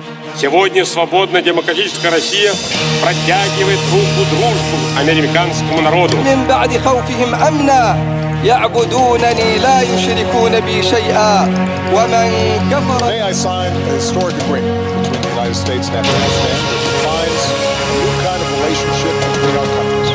Сегодня свободная демократическая Россия протягивает руку дружбу американскому народу. يعبدونني لا يشركون بي شيئا ومن كفر. Today I signed a historic agreement between the United States and Afghanistan that defines a new kind of relationship between our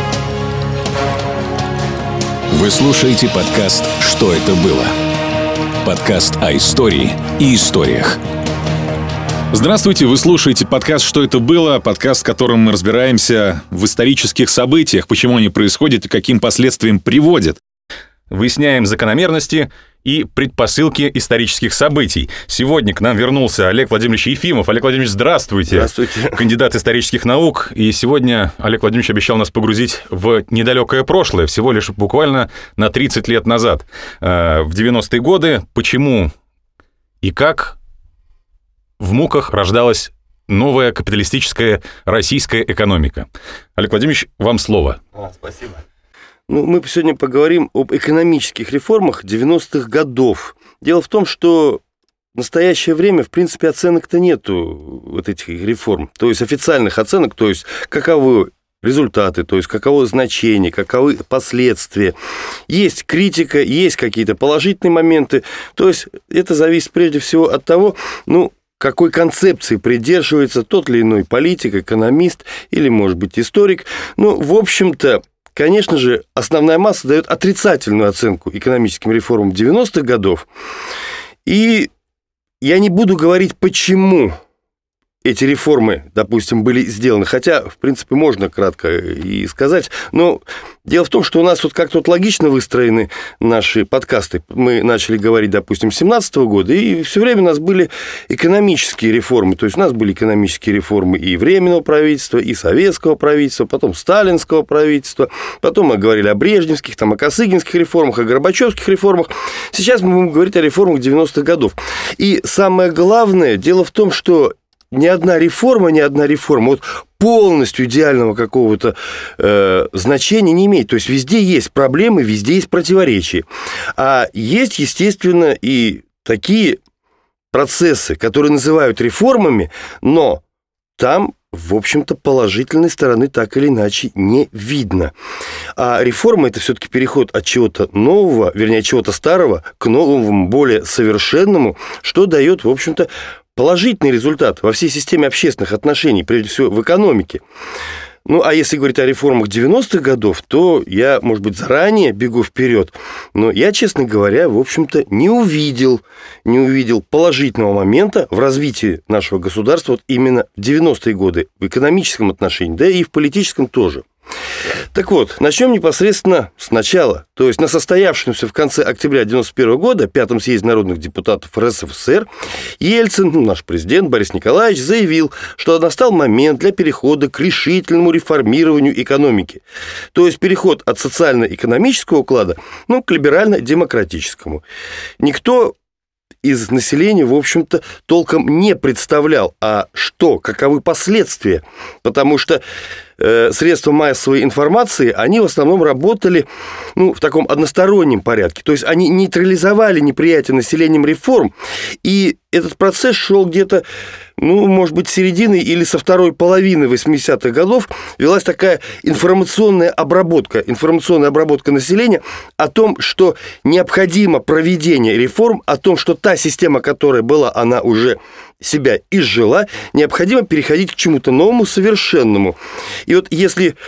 countries. Вы слушаете подкаст «Что это было?» Подкаст о истории и историях. Здравствуйте, вы слушаете подкаст «Что это было?» Подкаст, в котором мы разбираемся в исторических событиях, почему они происходят и каким последствиям приводят. Выясняем закономерности и предпосылки исторических событий. Сегодня к нам вернулся Олег Владимирович Ефимов. Олег Владимирович, здравствуйте. Здравствуйте. Кандидат исторических наук. И сегодня Олег Владимирович обещал нас погрузить в недалекое прошлое, всего лишь буквально на 30 лет назад. В 90-е годы. Почему и как в муках рождалась новая капиталистическая российская экономика? Олег Владимирович, вам слово. Спасибо. Мы сегодня поговорим об экономических реформах 90-х годов. Дело в том, что в настоящее время, в принципе, оценок-то нету вот этих реформ. То есть официальных оценок, то есть каковы результаты, то есть каково значение, каковы последствия. Есть критика, есть какие-то положительные моменты. То есть это зависит прежде всего от того, какой концепции придерживается тот или иной политик, экономист или, может быть, историк. В общем-то, конечно же, основная масса дает отрицательную оценку экономическим реформам 90-х годов. И я не буду говорить, почему эти реформы, допустим, были сделаны. Хотя, в принципе, можно кратко и сказать. Но дело в том, что у нас как-то логично выстроены наши подкасты. Мы начали говорить, допустим, с 17 года, и все время у нас были экономические реформы. То есть у нас были экономические реформы и Временного правительства, и Советского правительства, потом Сталинского правительства. Потом мы говорили о брежневских, о косыгинских реформах, о горбачевских реформах. Сейчас мы будем говорить о реформах 90-х годов. И самое главное, дело в том, что ни одна реформа полностью идеального какого-то значения не имеет. То есть везде есть проблемы, везде есть противоречия. А есть, естественно, и такие процессы, которые называют реформами, но там, в общем-то, положительной стороны так или иначе не видно. А реформа – это все-таки переход от чего-то нового, вернее, от чего-то старого к новому, более совершенному, что дает, в общем-то, положительный результат во всей системе общественных отношений, прежде всего в экономике. А если говорить о реформах 90-х годов, то я, может быть, заранее бегу вперед, но я, честно говоря, в общем-то, не увидел положительного момента в развитии нашего государства именно в 90-е годы, в экономическом отношении, да и в политическом тоже. Так вот, начнем непосредственно с начала. То есть на состоявшемся в конце октября 1991 года Пятом съезде народных депутатов РСФСР Ельцин, наш президент Борис Николаевич, заявил, что настал момент для перехода к решительному реформированию экономики. То есть переход от социально-экономического уклада к либерально-демократическому. Никто из населения, в общем-то, толком не представлял, каковы последствия. Потому что средства массовой информации, они в основном работали в таком одностороннем порядке. То есть они нейтрализовали неприятие населением реформ, и этот процесс шел где-то, может быть, с середины или со второй половины 80-х годов. Велась такая информационная обработка населения о том, что необходимо проведение реформ, о том, что та система, которая была, она уже себя изжила, необходимо переходить к чему-то новому, совершенному. И вот если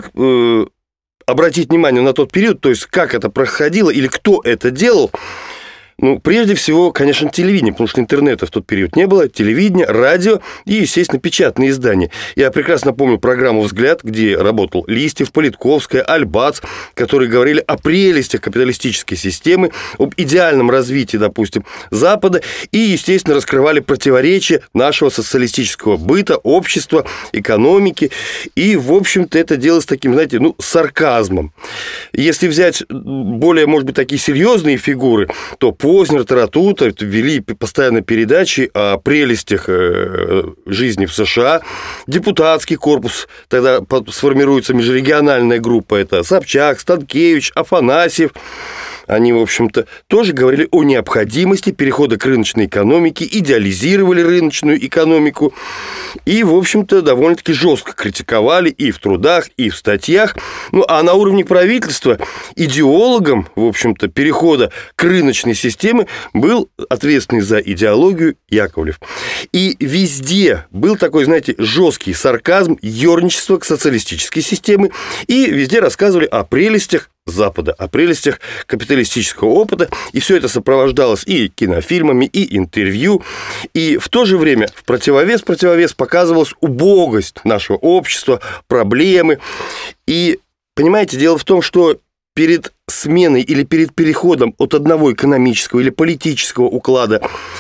обратить внимание на тот период, то есть как это происходило или кто это делал, прежде всего, конечно, телевидение, потому что интернета в тот период не было, телевидение, радио и, естественно, печатные издания. Я прекрасно помню программу «Взгляд», где работал Листьев, Политковская, Альбац, которые говорили о прелестях капиталистической системы, об идеальном развитии, допустим, Запада, и, естественно, раскрывали противоречия нашего социалистического быта, общества, экономики, и, в общем-то, это делалось таким, сарказмом. Если взять более, может быть, такие серьезные фигуры, то Познер, Таратута вели постоянно передачи о прелестях жизни в США. Депутатский корпус, тогда сформируется межрегиональная группа, это Собчак, Станкевич, Афанасьев. они, в общем-то, тоже говорили о необходимости перехода к рыночной экономике, идеализировали рыночную экономику и, в общем-то, довольно-таки жестко критиковали и в трудах, и в статьях. Ну, а на уровне правительства идеологом, в общем-то, перехода к рыночной системе был ответственный за идеологию Яковлев. И везде был такой, знаете, жесткий сарказм, ерничество к социалистической системе, и везде рассказывали о прелестях Запада, о прелестях капиталистического опыта, и все это сопровождалось и кинофильмами, и интервью, и в то же время в противовес показывалась убогость нашего общества, проблемы. И, понимаете, дело в том, что перед сменой или перед переходом от одного экономического или политического уклада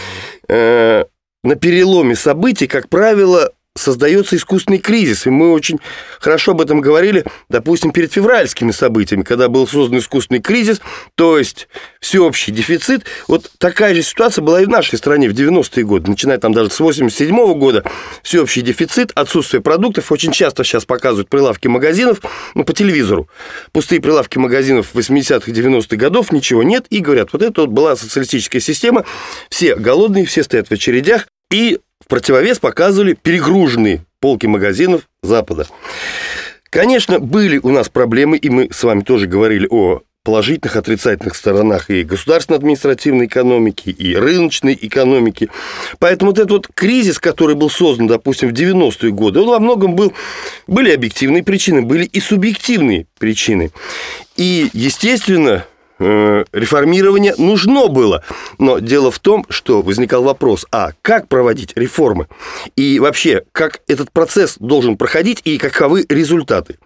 на переломе событий, как правило, создается искусственный кризис. И мы очень хорошо об этом говорили, допустим, перед февральскими событиями, когда был создан искусственный кризис, то есть всеобщий дефицит. Вот такая же ситуация была и в нашей стране в 90-е годы, начиная там даже с 87-го года. Всеобщий дефицит, отсутствие продуктов. Очень часто сейчас показывают прилавки магазинов, по телевизору. Пустые прилавки магазинов 80-х, 90-х годов, ничего нет. И говорят, вот это вот была социалистическая система. Все голодные, все стоят в очередях. И в противовес показывали перегруженные полки магазинов Запада. Конечно, были у нас проблемы, и мы с вами тоже говорили о положительных, отрицательных сторонах и государственно-административной экономики, и рыночной экономики. Поэтому вот этот вот кризис, который был создан, допустим, в 90-е годы, он во многом были объективные причины, были и субъективные причины. И, естественно, реформирование нужно было. Но дело в том, что возникал вопрос, а как проводить реформы? И вообще, как этот процесс должен проходить и каковы результаты?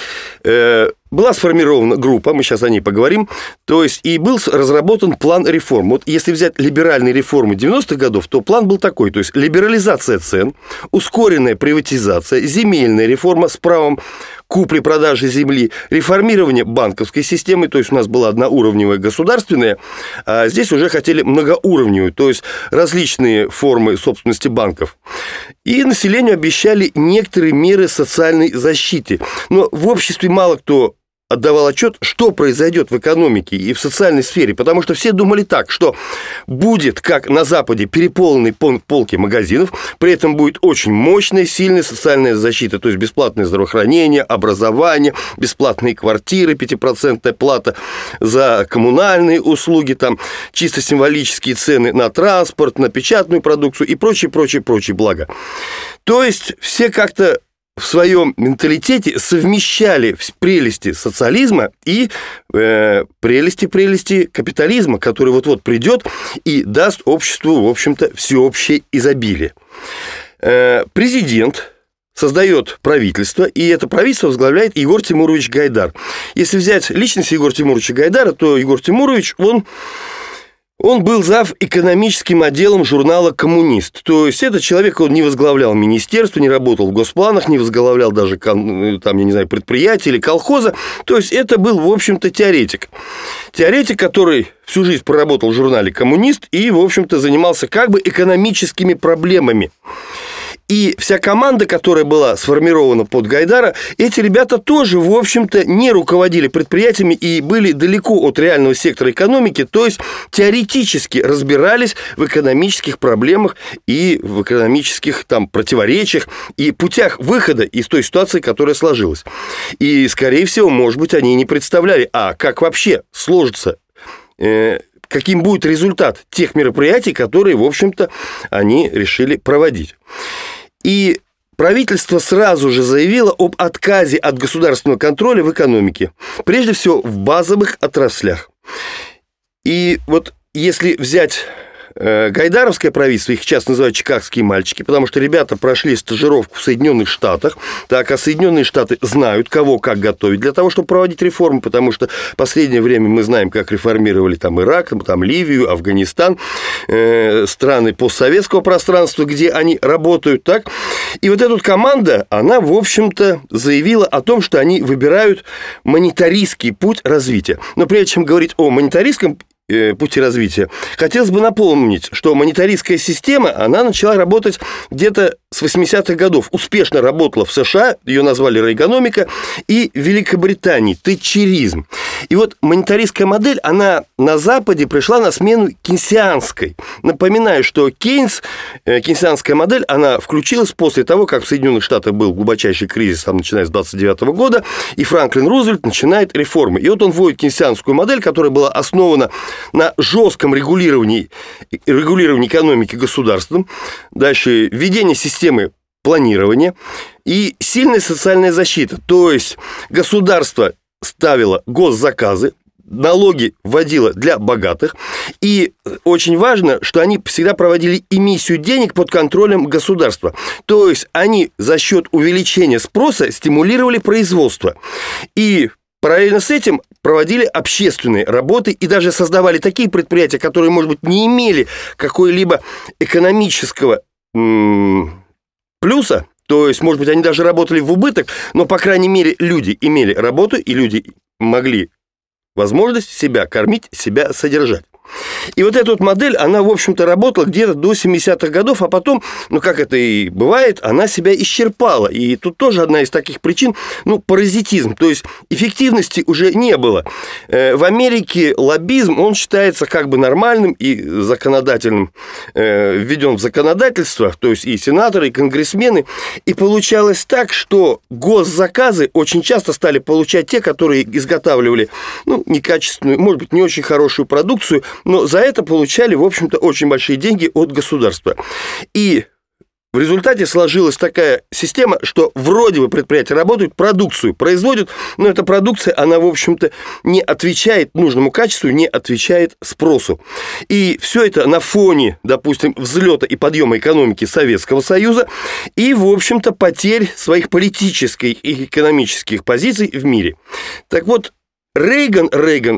Была сформирована группа, мы сейчас о ней поговорим, то есть и был разработан план реформ. Вот если взять либеральные реформы 90-х годов, то план был такой, то есть либерализация цен, ускоренная приватизация, земельная реформа с правом купли-продажи земли, реформирование банковской системы, то есть у нас была одноуровневая государственная, а здесь уже хотели многоуровневую, то есть различные формы собственности банков. И населению обещали некоторые меры социальной защиты. Но в обществе мало кто отдавал отчет, что произойдет в экономике и в социальной сфере, потому что все думали так, что будет, как на Западе, переполненные полки магазинов, при этом будет очень мощная, сильная социальная защита, то есть бесплатное здравоохранение, образование, бесплатные квартиры, 5% плата за коммунальные услуги, там чисто символические цены на транспорт, на печатную продукцию и прочие блага. То есть все как-то в своем менталитете совмещали прелести социализма и прелести капитализма, который вот-вот придет и даст обществу, в общем-то, всеобщее изобилие. Президент создает правительство, и это правительство возглавляет Егор Тимурович Гайдар. Если взять личность Егора Тимуровича Гайдара, то Егор Тимурович, он был зав. Экономическим отделом журнала «Коммунист». То есть этот человек, он не возглавлял министерство, не работал в госпланах, не возглавлял даже, предприятия или колхоза. То есть это был, в общем-то, теоретик. Теоретик, который всю жизнь проработал в журнале «Коммунист» и, в общем-то, занимался как бы экономическими проблемами. И вся команда, которая была сформирована под Гайдара, эти ребята тоже, в общем-то, не руководили предприятиями и были далеко от реального сектора экономики, то есть теоретически разбирались в экономических проблемах и в экономических противоречиях и путях выхода из той ситуации, которая сложилась. И, скорее всего, может быть, они не представляли, как вообще сложится, каким будет результат тех мероприятий, которые, в общем-то, они решили проводить. И правительство сразу же заявило об отказе от государственного контроля в экономике, прежде всего в базовых отраслях. И вот если взять гайдаровское правительство, их часто называют чикагские мальчики, потому что ребята прошли стажировку в Соединенных Штатах, а Соединенные Штаты знают, кого как готовить для того, чтобы проводить реформы, потому что в последнее время мы знаем, как реформировали Ирак, Ливию, Афганистан, страны постсоветского пространства, где они работают, так. И вот эта вот команда, она, в общем-то, заявила о том, что они выбирают монетаристский путь развития. Но прежде чем говорить о монетаристском пути развития. Хотелось бы напомнить, что монетаристская система, она начала работать где-то с 80-х годов. Успешно работала в США, ее назвали рейгономика, и в Великобритании тэтчеризм. И вот монетаристская модель, она на Западе пришла на смену кейнсианской. Напоминаю, что кейнсианская модель, она включилась после того, как в Соединенных Штатах был глубочайший кризис, там, начиная с 29 года, и Франклин Рузвельт начинает реформы. И вот он вводит кейнсианскую модель, которая была основана на жестком регулировании экономики государством, дальше введение системы планирования и сильная социальная защита. То есть государство ставило госзаказы, налоги вводило для богатых, и очень важно, что они всегда проводили эмиссию денег под контролем государства. То есть они за счет увеличения спроса стимулировали производство. И параллельно с этим проводили общественные работы и даже создавали такие предприятия, которые, может быть, не имели какой-либо экономического плюса, то есть, может быть, они даже работали в убыток, но, по крайней мере, люди имели работу, и люди могли возможность себя кормить, себя содержать. И вот эта вот модель, она, в общем-то, работала где-то до 70-х годов, а потом, как это и бывает, она себя исчерпала. И тут тоже одна из таких причин, паразитизм, то есть эффективности уже не было. В Америке лоббизм, он считается как бы нормальным и законодательным, введен в законодательство, то есть и сенаторы, и конгрессмены. И получалось так, что госзаказы очень часто стали получать те, которые изготавливали, некачественную, может быть, не очень хорошую продукцию, но за это получали, в общем-то, очень большие деньги от государства. И в результате сложилась такая система, что вроде бы предприятия работают, продукцию производят, но эта продукция, она, в общем-то, не отвечает нужному качеству, не отвечает спросу. И все это на фоне, допустим, взлета и подъема экономики Советского Союза и, в общем-то, потерь своих политических и экономических позиций в мире. Так вот, Рейган,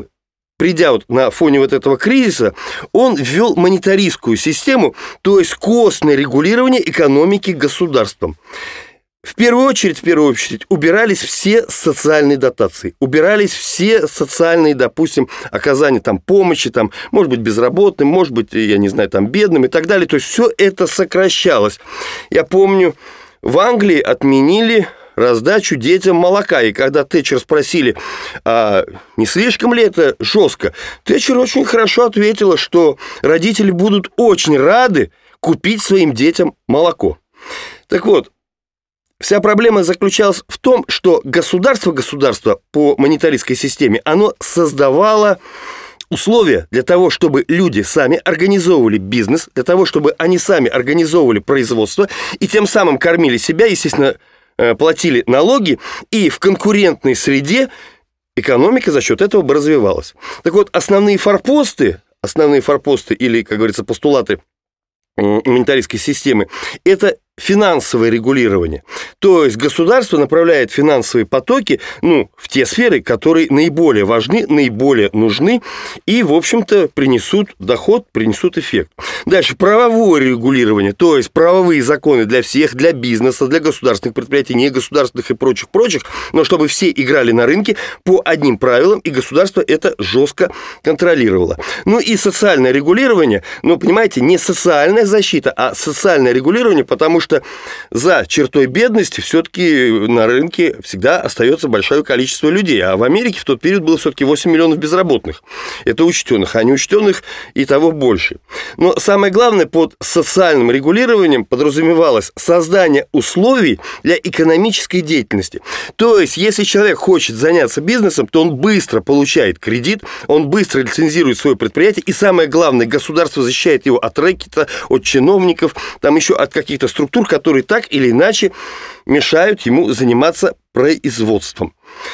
придя вот на фоне вот этого кризиса, он ввел монетаристскую систему, то есть косвенное регулирование экономики государством. В первую очередь, убирались все социальные дотации, убирались все социальные, допустим, оказания помощи, может быть, безработным, может быть, бедным и так далее. То есть все это сокращалось. Я помню, в Англии отменили раздачу детям молока. И когда Тэтчер спросили, а не слишком ли это жестко, Тэтчер очень хорошо ответила, что родители будут очень рады купить своим детям молоко. Так вот, вся проблема заключалась в том, что государство по монетаристской системе, оно создавало условия для того, чтобы люди сами организовывали бизнес, для того, чтобы они сами организовывали производство и тем самым кормили себя, естественно, платили налоги, и в конкурентной среде экономика за счет этого бы развивалась. Так вот, основные форпосты или, как говорится, постулаты монетаристской системы – это финансовое регулирование. То есть государство направляет финансовые потоки, в те сферы, которые наиболее важны, наиболее нужны и, в общем-то, принесут доход, принесут эффект. Дальше правовое регулирование, то есть правовые законы для всех, для бизнеса, для государственных предприятий, негосударственных и прочих, но чтобы все играли на рынке по одним правилам, и государство это жестко контролировало. И социальное регулирование, понимаете, не социальная защита, а социальное регулирование, потому что за чертой бедности все-таки на рынке всегда остается большое количество людей. А в Америке в тот период было все-таки 8 миллионов безработных. Это учтенных, а неучтенных и того больше. Но самое главное, под социальным регулированием подразумевалось создание условий для экономической деятельности. То есть, если человек хочет заняться бизнесом, то он быстро получает кредит, он быстро лицензирует свое предприятие, и самое главное, государство защищает его от рэкета, от чиновников, еще от каких-то структур, которые так или иначе мешают ему заниматься производством.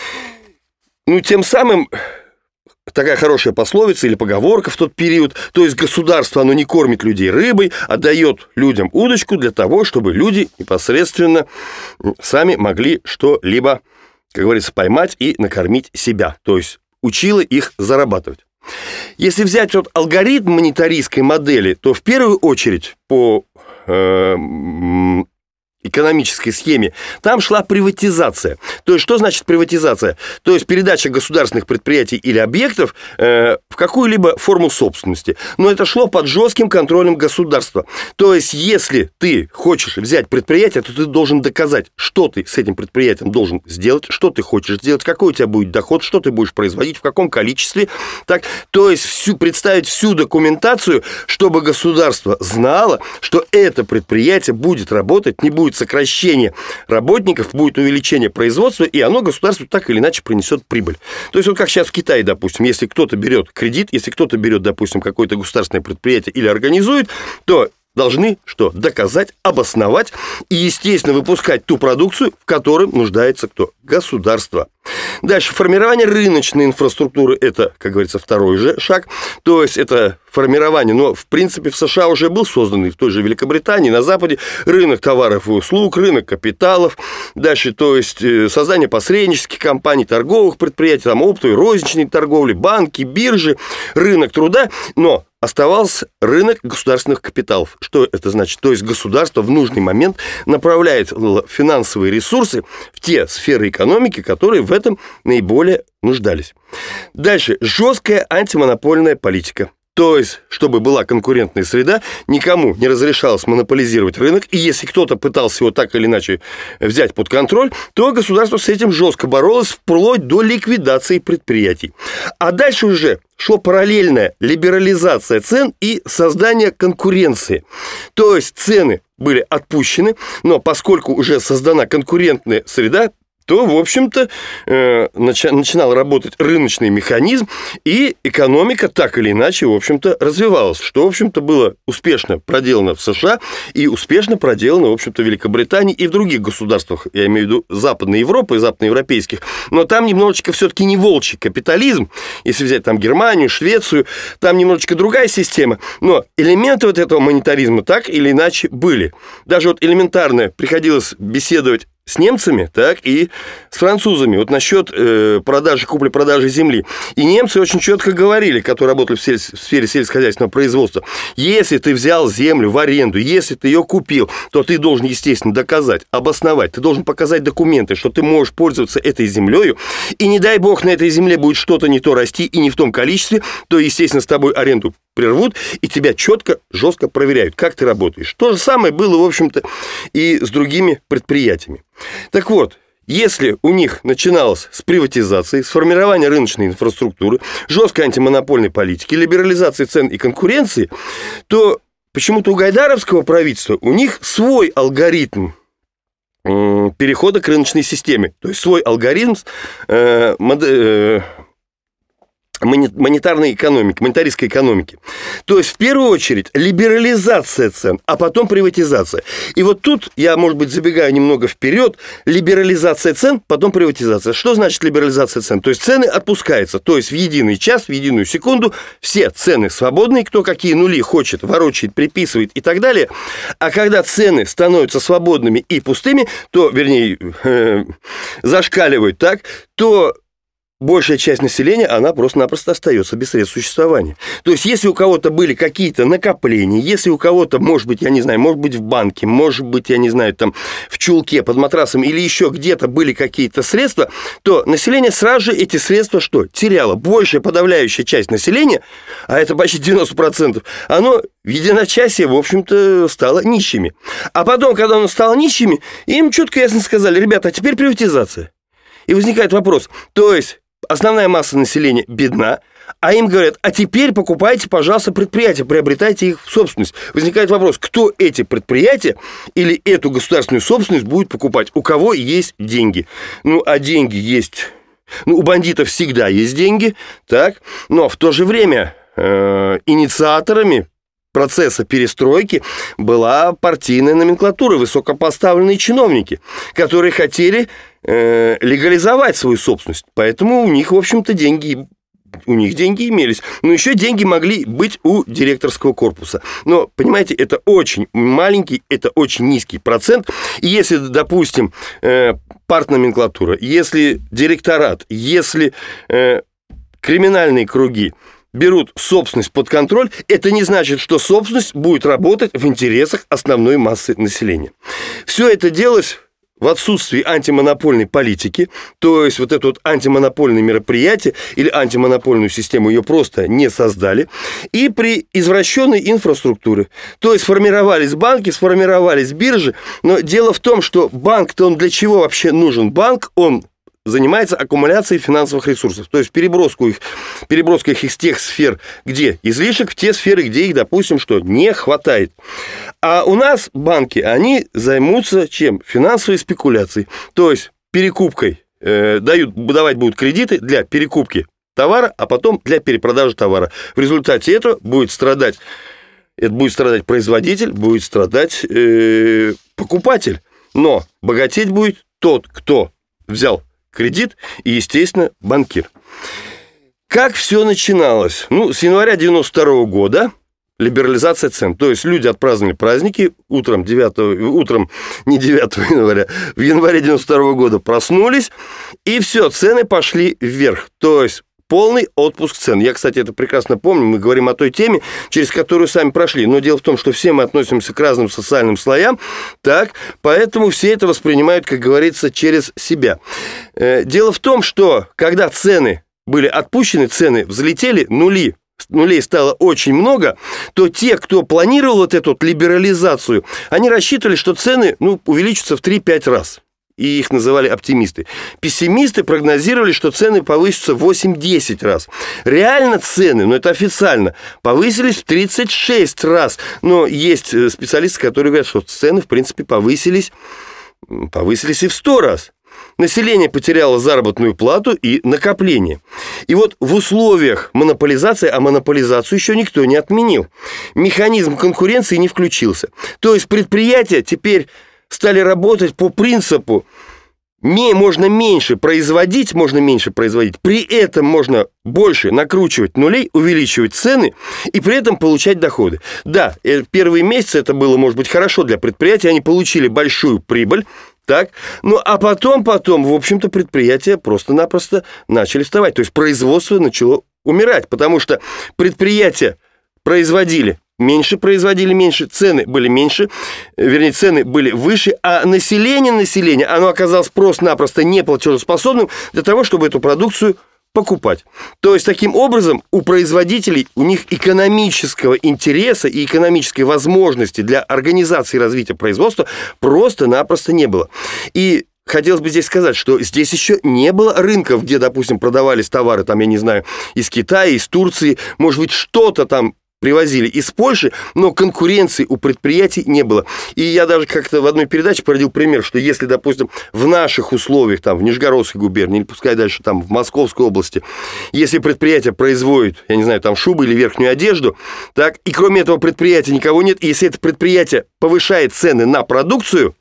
Тем самым, такая хорошая пословица или поговорка в тот период, то есть государство, оно не кормит людей рыбой, а дает людям удочку для того, чтобы люди непосредственно сами могли что-либо, как говорится, поймать и накормить себя, то есть учило их зарабатывать. Если взять алгоритм монетаристской модели, то в первую очередь по экономической схеме, там шла приватизация. То есть, что значит приватизация? То есть, передача государственных предприятий или объектов в какую-либо форму собственности. Но это шло под жестким контролем государства. То есть, если ты хочешь взять предприятие, то ты должен доказать, что ты с этим предприятием должен сделать, что ты хочешь сделать, какой у тебя будет доход, что ты будешь производить, в каком количестве. Так, то есть, представить всю документацию, чтобы государство знало, что это предприятие будет работать, не будет сокращения работников, будет увеличение производства, и оно государству так или иначе принесет прибыль. То есть, вот как сейчас в Китае, допустим, если кто-то берет кредит, если кто-то берет, допустим, какое-то государственное предприятие или организует, то должны что? Доказать, обосновать и, естественно, выпускать ту продукцию, в которой нуждается кто? Государство. Дальше, формирование рыночной инфраструктуры – это, как говорится, второй же шаг. То есть, это формирование, но, в принципе, в США уже был создан, и в той же Великобритании, на Западе, рынок товаров и услуг, рынок капиталов. Дальше, то есть, создание посреднических компаний, торговых предприятий, там, оптовой, розничной торговли, банки, биржи, рынок труда, но оставался рынок государственных капиталов. Что это значит? То есть, государство в нужный момент направляет финансовые ресурсы в те сферы экономики, которые в этом наиболее нуждались. Дальше. Жесткая антимонопольная политика. То есть, чтобы была конкурентная среда, никому не разрешалось монополизировать рынок, и если кто-то пытался его так или иначе взять под контроль, то государство с этим жестко боролось вплоть до ликвидации предприятий. А дальше уже шла параллельная либерализация цен и создание конкуренции. То есть, цены были отпущены, но поскольку уже создана конкурентная среда, то, в общем-то, начинал работать рыночный механизм, и экономика так или иначе, в общем-то, развивалась, что, в общем-то, было успешно проделано в США и успешно проделано, в общем-то, в Великобритании и в других государствах, я имею в виду Западной Европы и западноевропейских, но там немножечко все-таки не волчий капитализм, если взять там Германию, Швецию, там немножечко другая система, но элементы вот этого монетаризма так или иначе были. Даже вот элементарно приходилось беседовать с немцами, так, и с французами. Вот насчет купли-продажи земли. И немцы очень четко говорили, которые работали в сфере сельскохозяйственного производства, если ты взял землю в аренду, если ты ее купил, то ты должен, естественно, доказать, обосновать, ты должен показать документы, что ты можешь пользоваться этой землей, и не дай бог на этой земле будет что-то не то расти и не в том количестве, то, естественно, с тобой аренду прервут, и тебя четко, жестко проверяют, как ты работаешь. То же самое было, в общем-то, и с другими предприятиями. Так вот, если у них начиналось с приватизации, с формирования рыночной инфраструктуры, жесткой антимонопольной политики, либерализации цен и конкуренции, то почему-то у гайдаровского правительства у них свой алгоритм перехода к рыночной системе, то есть свой алгоритм монетарной экономики, монетаристской экономики. То есть, в первую очередь, либерализация цен, а потом приватизация. И вот тут я, может быть, забегаю немного вперед. Либерализация цен, потом приватизация. Что значит либерализация цен? То есть, цены отпускаются. То есть, в единый час, в единую секунду все цены свободные, кто какие нули хочет, ворочает, приписывает и так далее. А когда цены становятся свободными и пустыми, то, вернее, зашкаливают так, то большая часть населения, она просто-напросто остается без средств существования. То есть, если у кого-то были какие-то накопления, если у кого-то, может быть, я не знаю, может быть, в банке, может быть, я не знаю, там, в чулке, под матрасом или еще где-то были какие-то средства, то население сразу же эти средства что? Теряло. Большая подавляющая часть населения, а это почти 90%, оно в единочасье, в общем-то, стало нищими. А потом, когда оно стало нищими, им четко и ясно сказали: ребята, а теперь приватизация. И возникает вопрос, то есть основная масса населения бедна, а им говорят: а теперь покупайте, пожалуйста, предприятия, приобретайте их в собственность. Возникает вопрос, кто эти предприятия или эту государственную собственность будет покупать? У кого есть деньги? Ну, а деньги есть... Ну, у бандитов всегда есть деньги, так? Но в то же время инициаторами процесса перестройки была партийная номенклатура, высокопоставленные чиновники, которые хотели легализовать свою собственность. Поэтому у них, в общем-то, деньги имелись. Но еще деньги могли быть у директорского корпуса. Но, понимаете, это очень маленький, это очень низкий процент. И если, допустим, партноменклатура, если директорат, если криминальные круги берут собственность под контроль, это не значит, что собственность будет работать в интересах основной массы населения. Все это делалось в отсутствии антимонопольной политики, то есть вот это вот антимонопольное мероприятие или антимонопольную систему ее просто не создали, и при извращенной инфраструктуре. То есть сформировались банки, сформировались биржи, но дело в том, что банк-то он для чего вообще нужен? Банк, он занимается аккумуляцией финансовых ресурсов, то есть переброска их из тех сфер, где излишек, в те сферы, где их, допустим, что не хватает. А у нас банки, они займутся чем? Финансовой спекуляцией, то есть перекупкой, давать будут кредиты для перекупки товара, а потом для перепродажи товара. В результате этого будет страдать производитель, будет страдать покупатель, но богатеть будет тот, кто взял кредит и, естественно, банкир. Как все начиналось? С января 92 года либерализация цен. То есть люди отпраздновали праздники утром не 9 января, в январе 92 года проснулись, и все, цены пошли вверх. То есть полный отпуск цен. Я, кстати, это прекрасно помню. Мы говорим о той теме, через которую сами прошли. Но дело в том, что все мы относимся к разным социальным слоям, так, поэтому все это воспринимают, как говорится, через себя. Дело в том, что когда цены были отпущены, цены взлетели, нулей стало очень много, то те, кто планировал вот эту вот либерализацию, они рассчитывали, что цены увеличатся в 3-5 раз. И их называли оптимисты. Пессимисты прогнозировали, что цены повысятся в 8-10 раз. Реально цены, это официально, повысились в 36 раз. Но есть специалисты, которые говорят, что цены, в принципе, повысились и в 100 раз. Население потеряло заработную плату и накопление. И вот в условиях монополизации, а монополизацию еще никто не отменил, механизм конкуренции не включился. То есть предприятия теперь стали работать по принципу можно меньше производить, при этом можно больше накручивать нулей, увеличивать цены и при этом получать доходы. Да, первые месяцы это было, может быть, хорошо для предприятий, они получили большую прибыль, так, а потом, в общем-то, предприятия просто-напросто начали вставать. То есть производство начало умирать, потому что предприятия производили меньше, цены были меньше, цены были выше, а население, оно оказалось просто-напросто неплатежеспособным для того, чтобы эту продукцию покупать. То есть, таким образом, у производителей, у них экономического интереса и экономической возможности для организации и развития производства просто-напросто не было. И хотелось бы здесь сказать, что здесь еще не было рынков, где, допустим, продавались товары, из Китая, из Турции, может быть, что-то там привозили из Польши, но конкуренции у предприятий не было. И я даже как-то в одной передаче приводил пример, что если, допустим, в наших условиях, в Нижегородской губернии, или пускай дальше в Московской области, если предприятие производит, шубы или верхнюю одежду, так, и кроме этого предприятия никого нет, и если это предприятие повышает цены на продукцию,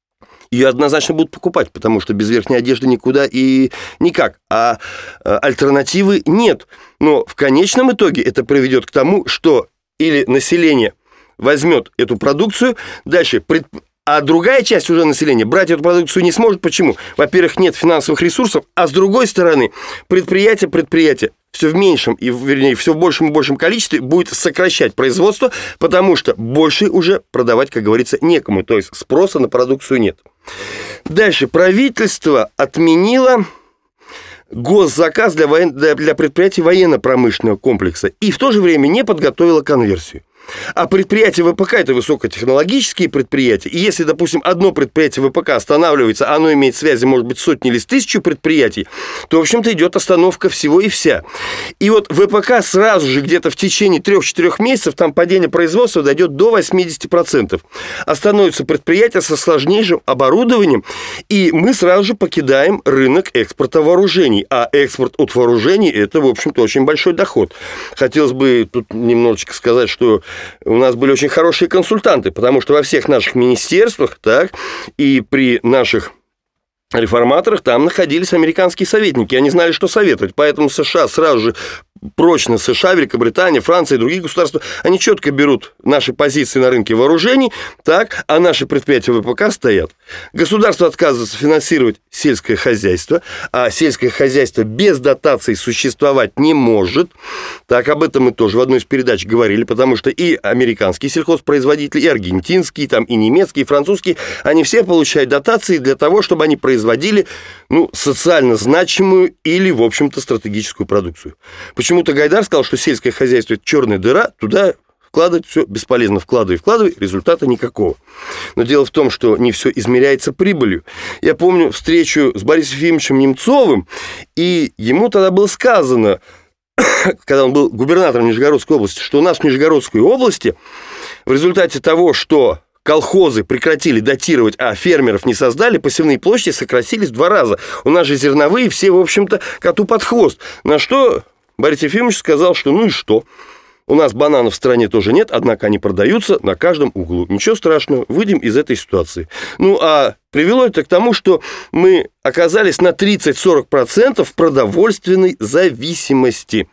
ее однозначно будут покупать, потому что без верхней одежды никуда и никак. А альтернативы нет. Но в конечном итоге это приведет к тому, что или население возьмет эту продукцию, дальше, а другая часть уже населения брать эту продукцию не сможет. Почему? Во-первых, нет финансовых ресурсов, а с другой стороны, предприятие все в меньшем, все в большем и большем количестве будет сокращать производство, потому что больше уже продавать, как говорится, некому. То есть спроса на продукцию нет. Дальше. Правительство отменило госзаказ для предприятий военно-промышленного комплекса и в то же время не подготовило конверсию. А предприятия ВПК – это высокотехнологические предприятия. И если, допустим, одно предприятие ВПК останавливается, оно имеет связи, может быть, сотни или с 1000 предприятий, то, в общем-то, идет остановка всего и вся. И вот ВПК сразу же где-то в течение 3-4 месяцев там падение производства дойдет до 80%. Остановятся предприятия со сложнейшим оборудованием, и мы сразу же покидаем рынок экспорта вооружений. А экспорт от вооружений – это, в общем-то, очень большой доход. Хотелось бы тут немножечко сказать, что у нас были очень хорошие консультанты, потому что во всех наших министерствах, так, и при наших реформаторах там находились американские советники. Они знали, что советовать. Поэтому США сразу же прочно США, Великобритания, Франция и другие государства, они четко берут наши позиции на рынке вооружений, так, а наши предприятия ВПК стоят. Государство отказывается финансировать сельское хозяйство, а сельское хозяйство без дотаций существовать не может. Так, об этом мы тоже в одной из передач говорили, потому что и американские сельхозпроизводители, и аргентинские, там, и немецкие, и французские, они все получают дотации для того, чтобы они производили, социально значимую или, в общем-то, стратегическую продукцию. Почему-то Гайдар сказал, что сельское хозяйство – это черная дыра, туда вкладывать все бесполезно. Вкладывай, результата никакого. Но дело в том, что не все измеряется прибылью. Я помню встречу с Борисом Ефимовичем Немцовым, и ему тогда было сказано, когда он был губернатором Нижегородской области, что у нас в Нижегородской области в результате того, что колхозы прекратили датировать, а фермеров не создали, посевные площади сократились в 2 раза. У нас же зерновые все, в общем-то, коту под хвост. На что Борис Ефимович сказал, что ну и что? У нас бананов в стране тоже нет, однако они продаются на каждом углу. Ничего страшного, выйдем из этой ситуации. А привело это к тому, что мы оказались на 30-40% в продовольственной зависимости.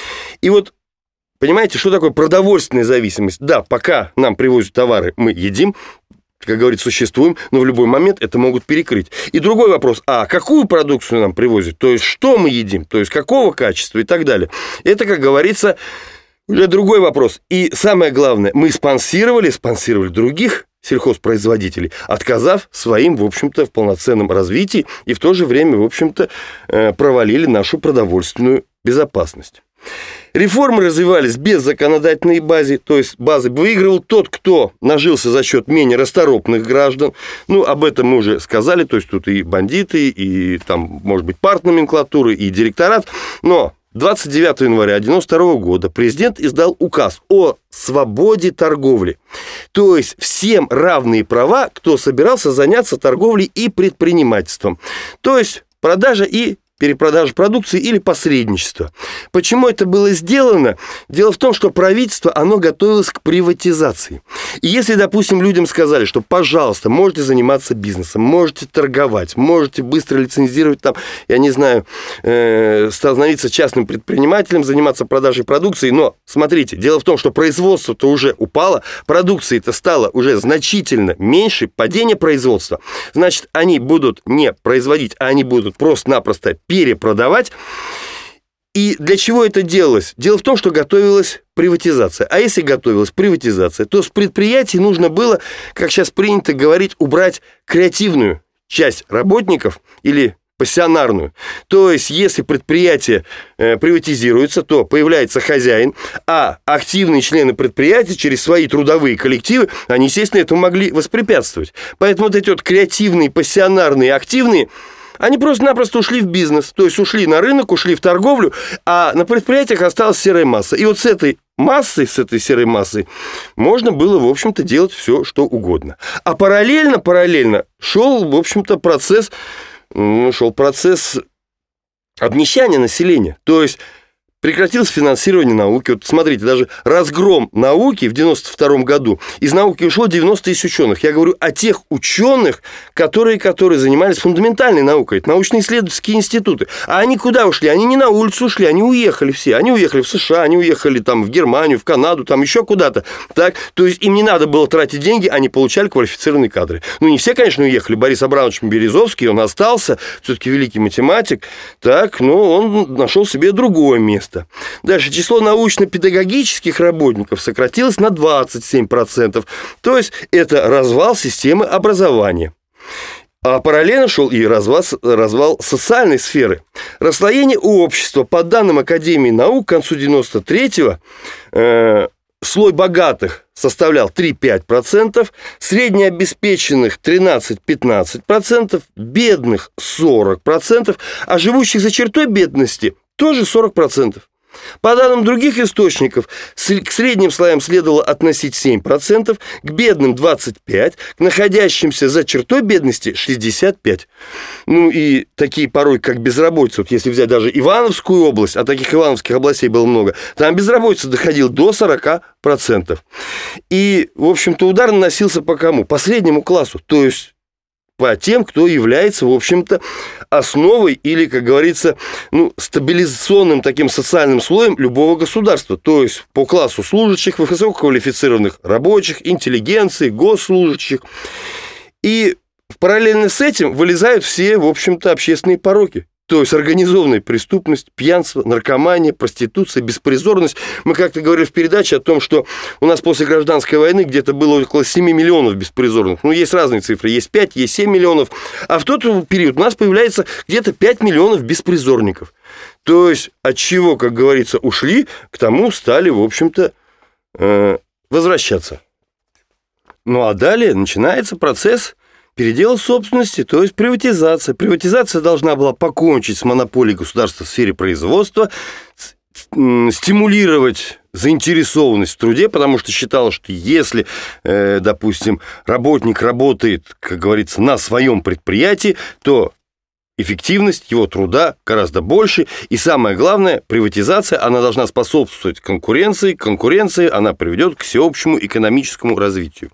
И вот, понимаете, что такое продовольственная зависимость? Да, пока нам привозят товары, мы едим, как говорится, существуем, но в любой момент это могут перекрыть. И другой вопрос, а какую продукцию нам привозят? То есть, что мы едим? То есть, какого качества и так далее? Это, как говорится, уже другой вопрос. И самое главное, мы спонсировали других сельхозпроизводителей, отказав своим, в общем-то, в полноценном развитии и в то же время, в общем-то, провалили нашу продовольственную безопасность. Реформы развивались без законодательной базы, то есть базы выигрывал тот, кто нажился за счет менее расторопных граждан. Об этом мы уже сказали, то есть тут и бандиты, и там, может быть, партноменклатура, и директорат. Но 29 января 1992 года президент издал указ о свободе торговли. То есть всем равные права, кто собирался заняться торговлей и предпринимательством. То есть продажа и перепродажа продукции или посредничество. Почему это было сделано? Дело в том, что правительство, оно готовилось к приватизации. И если, допустим, людям сказали, что, пожалуйста, можете заниматься бизнесом, можете торговать, можете быстро лицензировать, там, я не знаю, становиться частным предпринимателем, заниматься продажей продукции, но, смотрите, дело в том, что производство-то уже упало, продукции-то стало уже значительно меньше, падение производства. Значит, они будут не производить, а они будут просто-напросто перепродавать. И для чего это делалось? Дело в том, что готовилась приватизация. А если готовилась приватизация, то с предприятий нужно было, как сейчас принято говорить, убрать креативную часть работников или пассионарную. То есть, если предприятие приватизируется, то появляется хозяин, а активные члены предприятия через свои трудовые коллективы, они, естественно, этому могли воспрепятствовать. Поэтому вот эти вот креативные, пассионарные, активные, они просто-напросто ушли в бизнес, то есть ушли на рынок, ушли в торговлю, а на предприятиях осталась серая масса. И вот с этой серой массой можно было, в общем-то, делать все, что угодно. А параллельно шел, в общем-то, процесс обнищания населения. То есть прекратилось финансирование науки. Вот смотрите, даже разгром науки в 1992 году. Из науки ушло 90 тысяч ученых. Я говорю о тех ученых, которые занимались фундаментальной наукой. Это научно-исследовательские институты. А они куда ушли? Они не на улицу ушли, они уехали все. Они уехали в США, они уехали там в Германию, в Канаду, там еще куда-то. Так? То есть им не надо было тратить деньги, они получали квалифицированные кадры. Не все, конечно, уехали. Борис Абрамович Березовский, он остался, все-таки великий математик. Так, но он нашел себе другое место. Дальше число научно-педагогических работников сократилось на 27%. То есть это развал системы образования. А параллельно шел и развал социальной сферы. Расслоение общества. По данным Академии наук, к концу 93-го слой богатых составлял 3-5%, среднеобеспеченных 13-15%, бедных 40%, а живущих за чертой бедности тоже 40%. По данным других источников, к средним слоям следовало относить 7%, к бедным 25%, к находящимся за чертой бедности 65%. И такие порой, как безработица, вот если взять даже Ивановскую область, а таких ивановских областей было много, там безработица доходила до 40%. И, в общем-то, удар наносился по кому? По среднему классу, то есть по тем, кто является, в общем-то, основой или, как говорится, стабилизационным таким социальным слоем любого государства. То есть по классу служащих, высококвалифицированных рабочих, интеллигенции, госслужащих. И параллельно с этим вылезают все, в общем-то, общественные пороки. То есть организованная преступность, пьянство, наркомания, проституция, беспризорность. Мы как-то говорили в передаче о том, что у нас после гражданской войны где-то было около 7 миллионов беспризорных. Есть разные цифры. Есть 5, есть 7 миллионов. А в тот период у нас появляется где-то 5 миллионов беспризорников. То есть от чего, как говорится, ушли, к тому стали, в общем-то, возвращаться. А далее начинается процесс передела собственности, то есть приватизация. Приватизация должна была покончить с монополией государства в сфере производства, стимулировать заинтересованность в труде, потому что считалось, что если, допустим, работник работает, как говорится, на своем предприятии, то эффективность его труда гораздо больше. И самое главное, приватизация, она должна способствовать конкуренции. Конкуренция, она приведет к всеобщему экономическому развитию.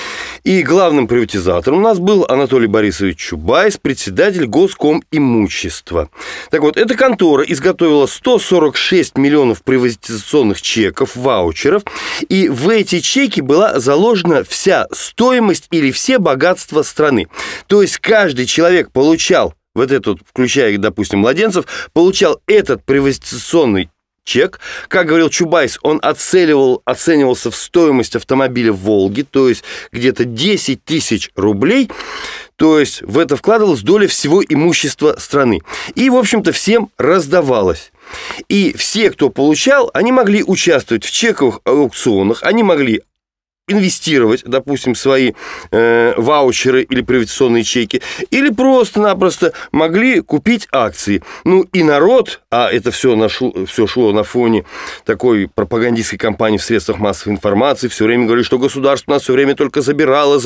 И главным приватизатором у нас был Анатолий Борисович Чубайс, председатель Госкомимущества. Так вот, эта контора изготовила 146 миллионов приватизационных чеков, ваучеров, и в эти чеки была заложена вся стоимость или все богатства страны. То есть каждый человек получал, включая, допустим, младенцев, получал этот приватизационный чек. Как говорил Чубайс, он оценивался в стоимость автомобиля «Волги», то есть где-то 10 тысяч рублей. То есть в это вкладывалась доля всего имущества страны. И, в общем-то, всем раздавалось. И все, кто получал, они могли участвовать в чековых аукционах, они могли инвестировать, допустим, свои ваучеры или приватизационные чеки, или просто-напросто могли купить акции. И народ, а это все шло на фоне такой пропагандистской кампании в средствах массовой информации, все время говорили, что государство нас все время только забирало,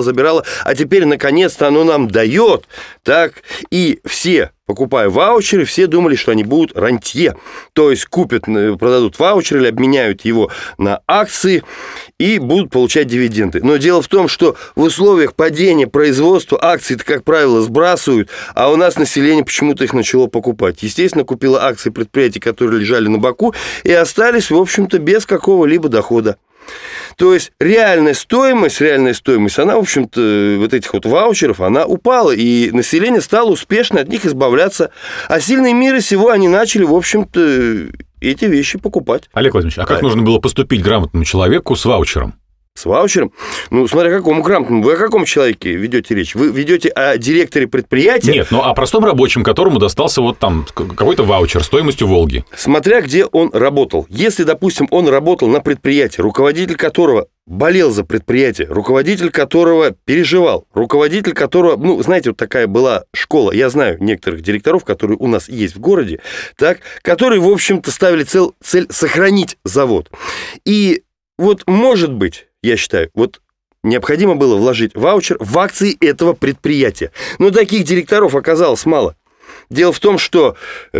а теперь, наконец-то, оно нам дает. Так, и все, покупая ваучеры, все думали, что они будут рантье. То есть продадут ваучер или обменяют его на акции и будут получать дивиденды. Но дело в том, что в условиях падения производства акции-то, как правило, сбрасывают, а у нас население почему-то их начало покупать. Естественно, купило акции предприятий, которые лежали на боку, и остались, в общем-то, без какого-либо дохода. То есть реальная стоимость, она, в общем-то, вот этих ваучеров, она упала, и население стало успешно от них избавляться. А сильные мира сего, они начали, в общем-то, эти вещи покупать. Олег Владимирович, а как нужно было поступить грамотному человеку с ваучером? С ваучером? Смотря какому грамотному. Вы о каком человеке ведете речь? Вы ведете о директоре предприятия? Нет, о простом рабочем, которому достался какой-то ваучер стоимостью «Волги». Смотря где он работал. Если, допустим, он работал на предприятии, руководитель которого болел за предприятие, руководитель которого переживал, руководитель которого, знаете, такая была школа, я знаю некоторых директоров, которые у нас есть в городе, которые, в общем-то, ставили цель сохранить завод. И может быть, я считаю, необходимо было вложить ваучер в акции этого предприятия. Но таких директоров оказалось мало. Дело в том, что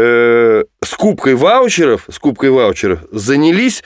скупкой ваучеров занялись,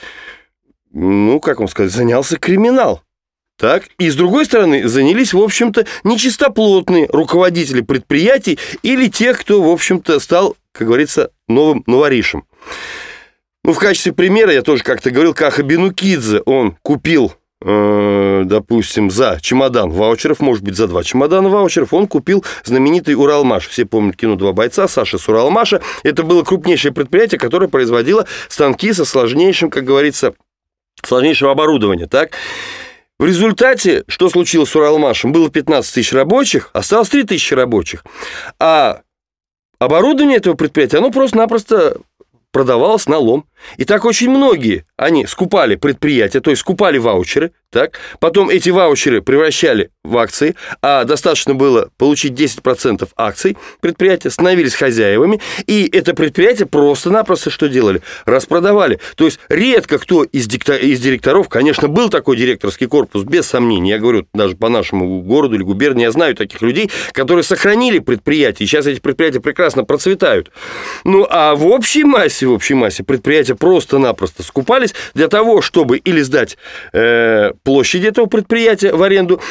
занялся криминал. И, с другой стороны, занялись, в общем-то, нечистоплотные руководители предприятий или тех, кто, в общем-то, стал, как говорится, новым новоришем. В качестве примера, я тоже как-то говорил, Каха Бенукидзе, он купил, допустим, за чемодан ваучеров, может быть, за 2 чемодана ваучеров, он купил знаменитый Уралмаш. Все помнят кино «Два бойца», Саша с Уралмаша. Это было крупнейшее предприятие, которое производило станки со сложнейшим, как говорится, сложнейшего оборудования. В результате, что случилось с Уралмашем? Было 15 тысяч рабочих, осталось 3 тысячи рабочих. А оборудование этого предприятия, оно просто-напросто продавалось на лом. И так очень многие, они скупали предприятия, то есть скупали ваучеры, потом эти ваучеры превращали в акции, а достаточно было получить 10% акций предприятия, становились хозяевами, и это предприятие просто-напросто что делали? Распродавали. То есть редко кто из директоров, конечно, был такой директорский корпус, без сомнений, я говорю, даже по нашему городу или губернии, я знаю таких людей, которые сохранили предприятия, и сейчас эти предприятия прекрасно процветают. А в общей массе предприятия просто-напросто скупались для того, чтобы или сдать площадь этого предприятия в аренду, и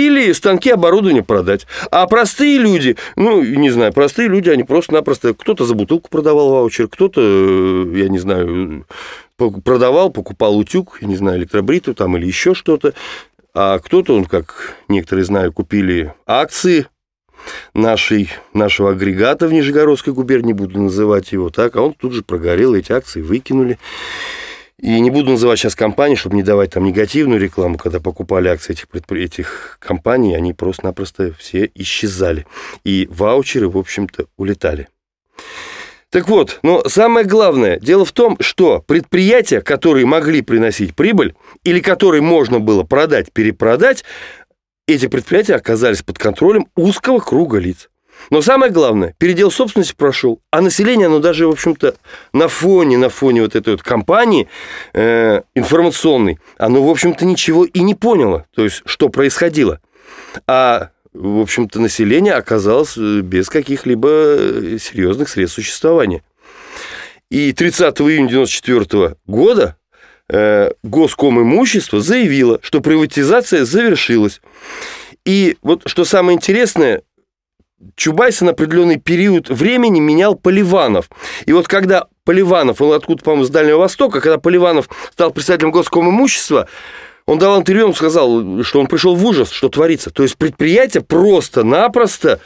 купили станки, оборудование продать. А простые люди, не знаю, простые люди, они просто-напросто... Кто-то за бутылку продавал ваучер, кто-то, я не знаю, продавал, покупал утюг, я не знаю, электробритву там или еще что-то. А кто-то, как некоторые знаю, купили акции нашего агрегата в Нижегородской губернии, буду называть его так, а он тут же прогорел, эти акции выкинули. И не буду называть сейчас компании, чтобы не давать там негативную рекламу, когда покупали акции этих компаний, они просто-напросто все исчезали. И ваучеры, в общем-то, улетали. Так вот, но самое главное, дело в том, что предприятия, которые могли приносить прибыль, или которые можно было продать, перепродать, эти предприятия оказались под контролем узкого круга лиц. Но самое главное, передел собственности прошел, а население, оно даже, в общем-то, на фоне вот этой вот кампании информационной, оно, в общем-то, ничего и не поняло, то есть, что происходило. А, в общем-то, население оказалось без каких-либо серьезных средств существования. И 30 июня 1994 года Госкомимущество заявило, что приватизация завершилась. И вот что самое интересное, Чубайс на определенный период времени менял Поливанов. И вот когда Поливанов, он откуда, по-моему, с Дальнего Востока, когда Поливанов стал председателем Госкомимущества, он давал интервью, он сказал, что он пришел в ужас, что творится. То есть предприятия просто-напросто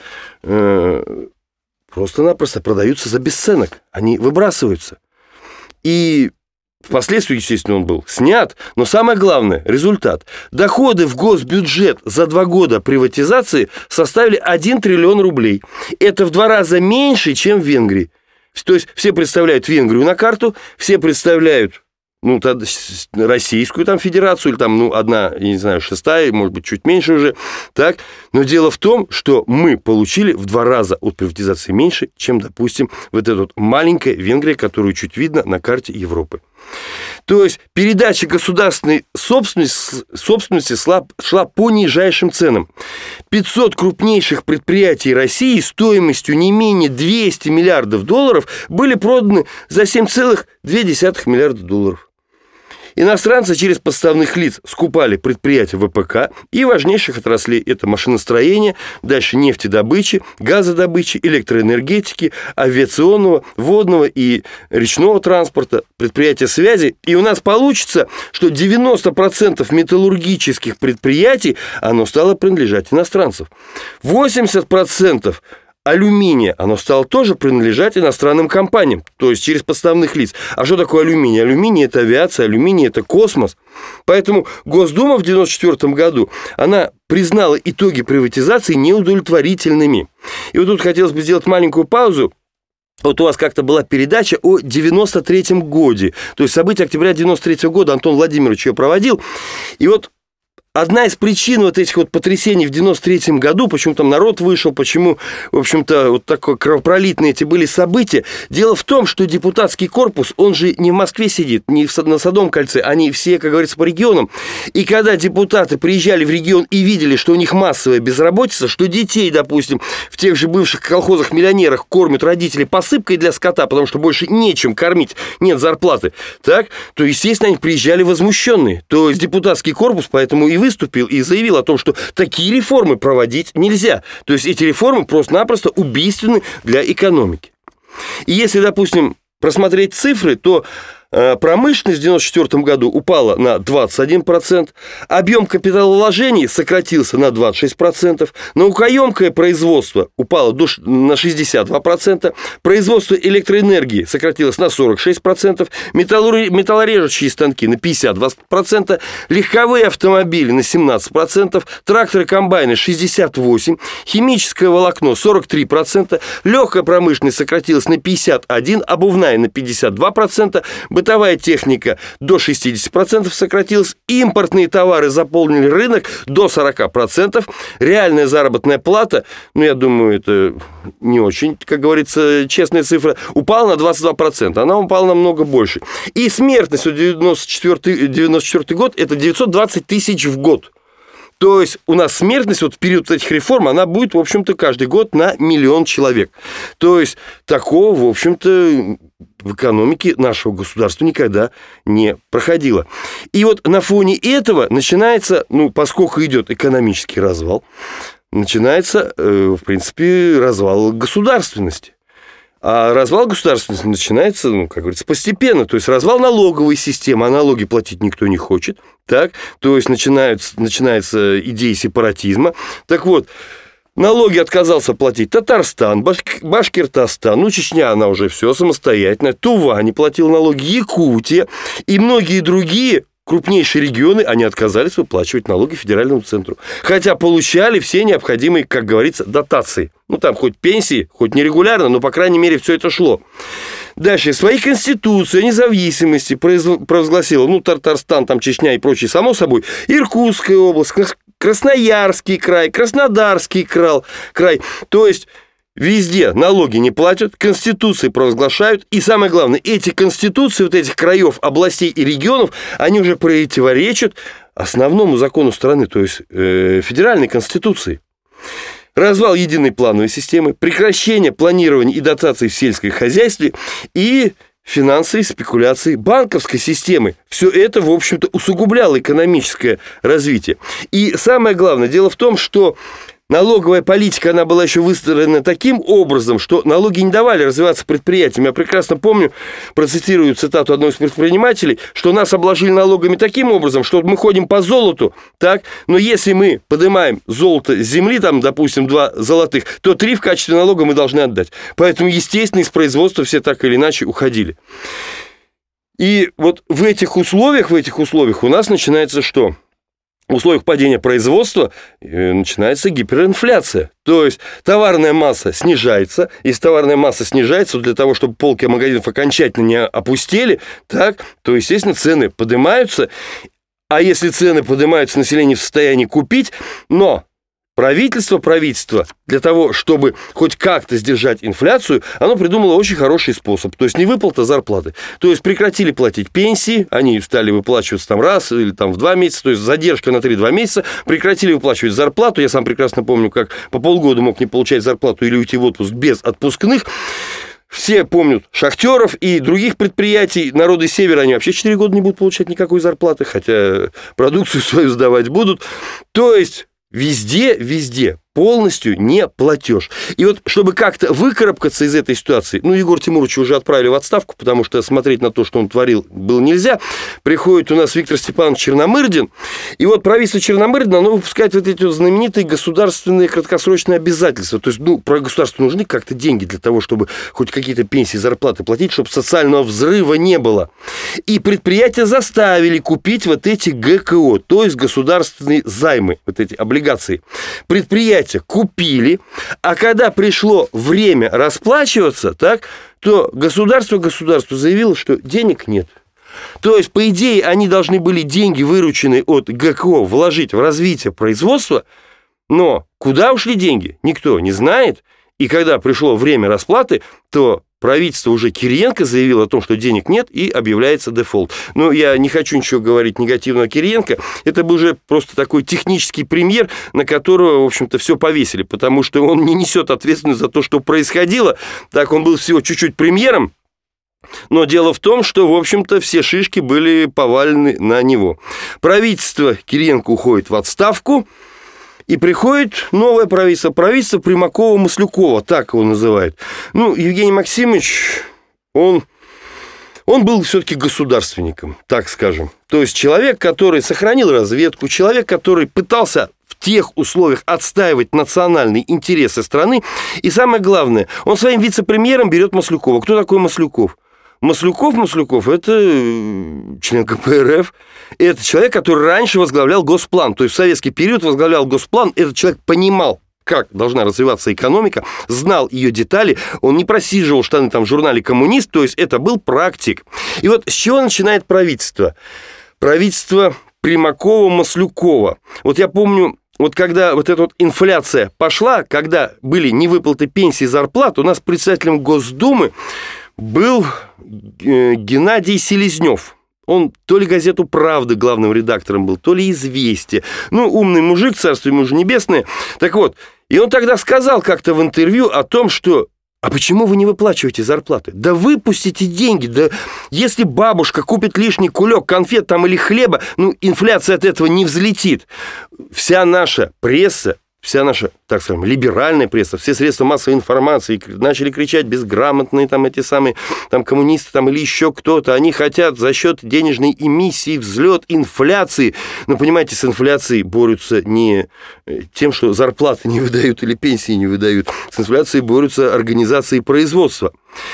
продаются за бесценок. Они выбрасываются. И впоследствии, естественно, он был снят, но самое главное, результат. Доходы в госбюджет за 2 года приватизации составили 1 триллион рублей. Это в 2 раза меньше, чем в Венгрии. То есть все представляют Венгрию на карту, все представляют Российскую там федерацию, или там, одна, я не знаю, 6-я, может быть, чуть меньше уже, так. Но дело в том, что мы получили в 2 раза от приватизации меньше, чем, допустим, вот эта вот маленькая Венгрия, которую чуть видно на карте Европы. То есть передача государственной собственности шла по нижайшим ценам. 500 крупнейших предприятий России стоимостью не менее 200 миллиардов долларов были проданы за 7,2 миллиарда долларов. Иностранцы через подставных лиц скупали предприятия ВПК и важнейших отраслей. Это машиностроение, дальше нефтедобычи, газодобычи, электроэнергетики, авиационного, водного и речного транспорта, предприятия связи. И у нас получится, что 90% металлургических предприятий, оно стало принадлежать иностранцам. 80% алюминия, оно стало тоже принадлежать иностранным компаниям, то есть через подставных лиц. А что такое алюминий? Алюминий – это авиация, алюминий – это космос. Поэтому Госдума в 1994 году, она признала итоги приватизации неудовлетворительными. И вот тут хотелось бы сделать маленькую паузу. Вот у вас как-то была передача о 93-м годе. То есть события октября 93-го года Антон Владимирович ее проводил. И вот одна из причин вот этих вот потрясений в 93-м году, почему там народ вышел, почему, в общем-то, вот такое кровопролитные эти были события, дело в том, что депутатский корпус, он же не в Москве сидит, не на Садовом кольце, они все, как говорится, по регионам. И когда депутаты приезжали в регион и видели, что у них массовая безработица, что детей, допустим, в тех же бывших колхозах-миллионерах кормят родители посыпкой для скота, потому что больше нечем кормить, нет зарплаты, так, то, естественно, они приезжали возмущенные. То есть депутатский корпус поэтому и выступил и заявил о том, что такие реформы проводить нельзя. То есть эти реформы просто-напросто убийственны для экономики. И если, допустим, просмотреть цифры, то промышленность в 1994 году упала на 21%, объем капиталовложений сократился на 26%, наукоемкое производство упало на 62%, производство электроэнергии сократилось на 46%, металлорежущие станки на 52%, легковые автомобили на 17%, тракторы-комбайны 68%, химическое волокно 43%, легкая промышленность сократилась на 51%, обувная на 52%, бытовая техника до 60% сократилась, импортные товары заполнили рынок до 40%, реальная заработная плата, я думаю, это не очень, как говорится, честная цифра, упала на 22%, она упала намного больше. И смертность в 94 год – это 920 тысяч в год. То есть у нас смертность вот в период этих реформ, она будет, в общем-то, каждый год на 1 миллион человек. То есть такого, в общем-то, в экономике нашего государства никогда не проходило. И вот на фоне этого начинается, поскольку идет экономический развал, начинается, в принципе, развал государственности. А развал государственности начинается, как говорится, постепенно. То есть развал налоговой системы, а налоги платить никто не хочет. Так? То есть начинается идея сепаратизма. Так вот, налоги отказался платить Татарстан, Башкортостан, Чечня, она уже все самостоятельная, Тува не платил налоги, Якутия и многие другие крупнейшие регионы, они отказались выплачивать налоги федеральному центру. Хотя получали все необходимые, как говорится, дотации. Там хоть пенсии, хоть нерегулярно, но, по крайней мере, все это шло. Дальше. Свои конституции о независимости провозгласила, Татарстан, Чечня и прочие, само собой, Иркутская область, Красноярский край, Краснодарский край. То есть везде налоги не платят, конституции провозглашают, и самое главное, эти конституции вот этих краев, областей и регионов, они уже противоречат основному закону страны, то есть федеральной конституции. Развал единой плановой системы, прекращение планирования и дотаций в сельском хозяйстве и финансовые спекуляции банковской системы. Все это, в общем-то, усугубляло экономическое развитие. И самое главное, дело в том, что налоговая политика, она была еще выстроена таким образом, что налоги не давали развиваться предприятиям. Я прекрасно помню, процитирую цитату одного из предпринимателей, что нас обложили налогами таким образом, что мы ходим по золоту, так, но если мы поднимаем золото с земли, допустим, 2 золотых, то 3 в качестве налога мы должны отдать. Поэтому, естественно, из производства все так или иначе уходили. И вот в этих условиях у нас начинается что? В условиях падения производства начинается гиперинфляция. То есть товарная масса снижается. Если товарная масса снижается, для того, чтобы полки магазинов окончательно не опустели, то, естественно, цены поднимаются. А если цены поднимаются, население в состоянии купить, но правительство для того, чтобы хоть как-то сдержать инфляцию, оно придумало очень хороший способ. То есть не выплата зарплаты. То есть прекратили платить пенсии, они стали выплачиваться раз или в 2 месяца, то есть задержка на 3-2 месяца, прекратили выплачивать зарплату. Я сам прекрасно помню, как по полгода мог не получать зарплату или уйти в отпуск без отпускных. Все помнят шахтеров и других предприятий. Народы Севера, они вообще 4 года не будут получать никакой зарплаты, хотя продукцию свою сдавать будут. То есть везде полностью не платеж. И вот, чтобы как-то выкарабкаться из этой ситуации, Егора Тимуровича уже отправили в отставку, потому что смотреть на то, что он творил, было нельзя. Приходит у нас Виктор Степанович Черномырдин, и вот правительство Черномырдина, оно выпускает вот эти знаменитые государственные краткосрочные обязательства. То есть, про государству нужны как-то деньги для того, чтобы хоть какие-то пенсии, зарплаты платить, чтобы социального взрыва не было. И предприятия заставили купить вот эти ГКО, то есть государственные займы, вот эти облигации. Предприятия купили, а когда пришло время расплачиваться, то государство заявило, что денег нет. То есть, по идее, они должны были деньги, вырученные от ГКО, вложить в развитие производства, но куда ушли деньги, никто не знает. И когда пришло время расплаты, то правительство уже Кириенко заявило о том, что денег нет, и объявляется дефолт. Но я не хочу ничего говорить негативного о Кириенко. Это был уже просто такой технический премьер, на которого, в общем-то, все повесили, потому что он не несет ответственность за то, что происходило. Так, он был всего чуть-чуть премьером, но дело в том, что, в общем-то, все шишки были повалены на него. Правительство Кириенко уходит в отставку, и приходит новое правительство Примакова-Маслюкова, так его называют. Евгений Максимович, он был все-таки государственником, так скажем. То есть человек, который сохранил разведку, человек, который пытался в тех условиях отстаивать национальные интересы страны. И самое главное, он своим вице-премьером берет Маслюкова. Кто такой Маслюков? Маслюков – это член КПРФ. Это человек, который раньше возглавлял Госплан. То есть в советский период возглавлял Госплан. Этот человек понимал, как должна развиваться экономика, знал ее детали. Он не просиживал штаны в журнале «Коммунист». То есть это был практик. И вот с чего начинает правительство? Правительство Примакова-Маслюкова. Вот я помню, когда вот эта инфляция пошла, когда были невыплаты пенсий и зарплат, у нас председателем Госдумы был Геннадий Селезнев. Он то ли газету «Правда» главным редактором был, то ли «Известия». Умный мужик, царство ему же небесное. Так вот, и он тогда сказал как-то в интервью о том, что А почему вы не выплачиваете зарплаты? Да выпустите деньги. Да если бабушка купит лишний кулек конфет там или хлеба, инфляция от этого не взлетит. Вся наша пресса, вся наша, так скажем, либеральная пресса, все средства массовой информации начали кричать безграмотные там эти самые там коммунисты там или еще кто-то. Они хотят за счет денежной эмиссии взлет инфляции. Но, понимаете, с инфляцией борются не тем, что зарплаты не выдают или пенсии не выдают. С инфляцией борются организации производства.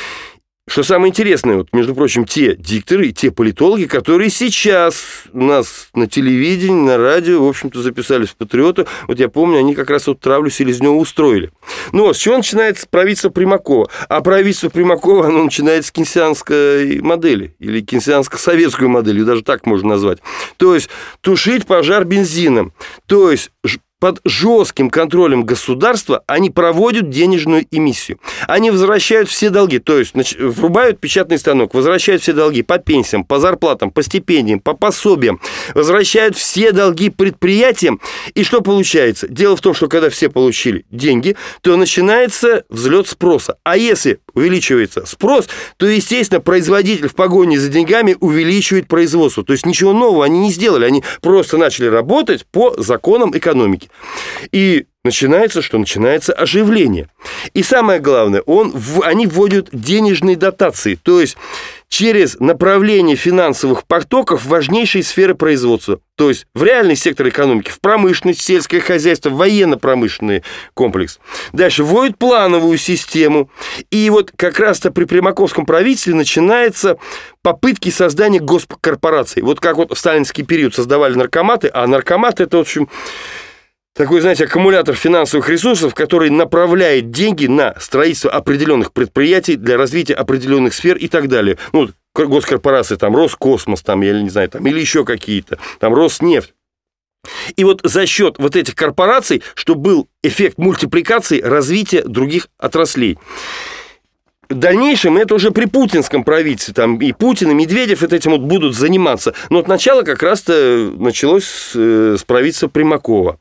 Что самое интересное, вот, между прочим, те дикторы и те политологи, которые сейчас у нас на телевидении, на радио, в общем-то, записались в «Патриоты», вот я помню, они как раз вот травлю Селезнёва устроили. С чего начинается правительство Примакова? А правительство Примакова, оно начинается с кейнсианской модели, или кейнсианско-советскую модель, ее даже так можно назвать. То есть тушить пожар бензином, то есть под жестким контролем государства они проводят денежную эмиссию. Они возвращают все долги, то есть врубают печатный станок, возвращают все долги по пенсиям, по зарплатам, по стипендиям, по пособиям, возвращают все долги предприятиям. И что получается? Дело в том, что когда все получили деньги, то начинается взлет спроса. А если увеличивается спрос, то, естественно, производитель в погоне за деньгами увеличивает производство. То есть ничего нового они не сделали, они просто начали работать по законам экономики. И начинается, что начинается оживление. И самое главное, они вводят денежные дотации, то есть через направление финансовых потоков в важнейшие сферы производства. То есть в реальный сектор экономики, в промышленность, сельское хозяйство, военно-промышленный комплекс. Дальше вводят плановую систему. И вот как раз-то при примаковском правительстве начинаются попытки создания госкорпораций. Вот как вот в сталинский период создавали наркоматы, а наркоматы это, в общем, такой, знаете, аккумулятор финансовых ресурсов, который направляет деньги на строительство определенных предприятий для развития определенных сфер и так далее. Госкорпорации, там, Роскосмос, там, я не знаю, там, или еще какие-то, там, Роснефть. И вот за счет вот этих корпораций, чтобы был эффект мультипликации развития других отраслей. В дальнейшем это уже при путинском правительстве, там и Путин, и Медведев этим вот будут заниматься. Но вот начало как раз-то началось с правительства Примакова.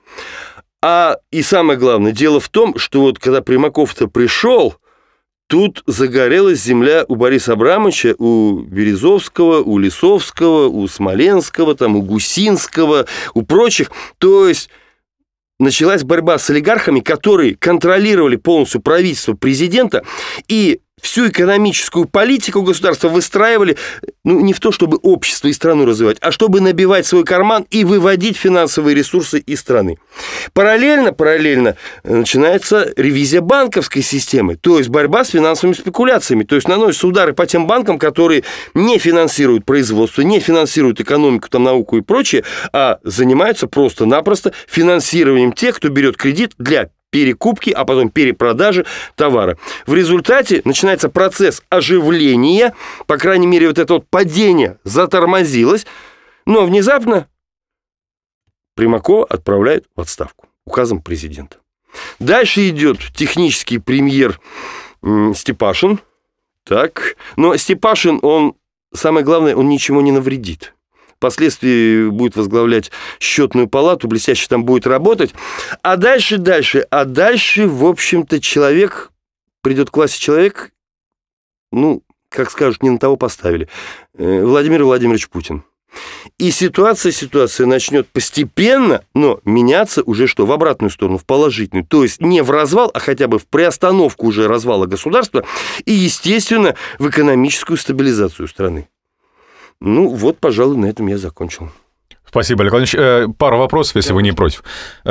И самое главное, дело в том, что вот когда Примаков-то пришел, тут загорелась земля у Бориса Абрамовича, у Березовского, у Лисовского, у Смоленского, там, у Гусинского, у прочих. То есть началась борьба с олигархами, которые контролировали полностью правительство президента и всю экономическую политику государства выстраивали, не в то, чтобы общество и страну развивать, а чтобы набивать свой карман и выводить финансовые ресурсы из страны. Параллельно начинается ревизия банковской системы, то есть борьба с финансовыми спекуляциями, то есть наносятся удары по тем банкам, которые не финансируют производство, не финансируют экономику, там, науку и прочее, а занимаются просто-напросто финансированием тех, кто берет кредит для перекупки, а потом перепродажи товара. В результате начинается процесс оживления, по крайней мере, вот это вот падение затормозилось, но внезапно Примакова отправляют в отставку указом президента. Дальше идет технический премьер Степашин. Так. Но Степашин, самое главное, он ничего не навредит. Впоследствии будет возглавлять счетную палату, блестяще там будет работать. А дальше, в общем-то, придет к власти человек, как скажут, не на того поставили. Владимир Владимирович Путин. И ситуация начнет постепенно, но меняться уже в обратную сторону, в положительную. То есть не в развал, а хотя бы в приостановку уже развала государства и, естественно, в экономическую стабилизацию страны. Вот, пожалуй, на этом я закончил. Спасибо, Олег Владимирович. Пару вопросов, если вы не против.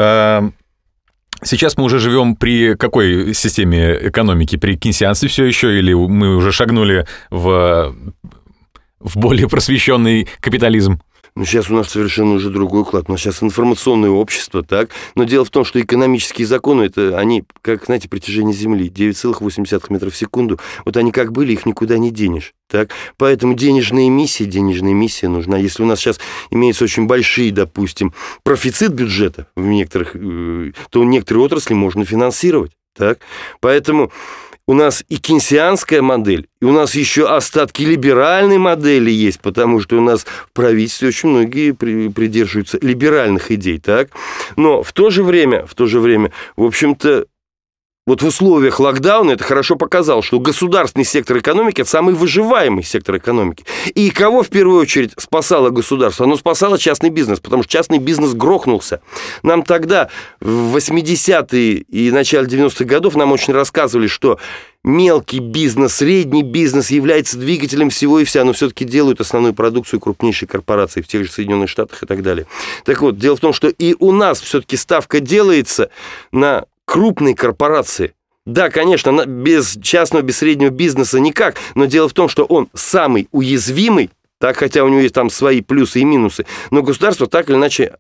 Сейчас мы уже живем при какой системе экономики? При кейнсианстве все еще? Или мы уже шагнули в более просвещенный капитализм? Сейчас у нас совершенно уже другой уклад. У нас сейчас информационное общество, так? Но дело в том, что экономические законы, они, как, знаете, притяжение Земли, 9,8 метров в секунду. Вот они как были, их никуда не денешь, так? Поэтому денежная эмиссия нужна. Если у нас сейчас имеются очень большие, допустим, профицит бюджета в некоторых, то некоторые отрасли можно финансировать, так? Поэтому у нас и кейнсианская модель, и у нас еще остатки либеральной модели есть, потому что у нас в правительстве очень многие придерживаются либеральных идей, так? Но в то же время, в общем-то, вот в условиях локдауна это хорошо показал, что государственный сектор экономики – это самый выживаемый сектор экономики. И кого в первую очередь спасало государство? Оно спасало частный бизнес, потому что частный бизнес грохнулся. Нам тогда, в 80-е и начале 90-х годов, нам очень рассказывали, что мелкий бизнес, средний бизнес является двигателем всего и вся, но все-таки делают основную продукцию крупнейшие корпорации в тех же Соединенных Штатах и так далее. Так вот, дело в том, что и у нас все-таки ставка делается на крупные корпорации. Да, конечно, без частного, без среднего бизнеса никак, но дело в том, что он самый уязвимый, так, хотя у него есть там свои плюсы и минусы, но государство так или иначе,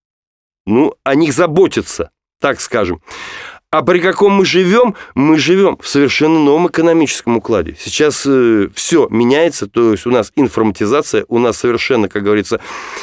о них заботится, так скажем. А при каком мы живем? Мы живем в совершенно новом экономическом укладе. Сейчас все меняется, то есть у нас информатизация, у нас совершенно, как говорится,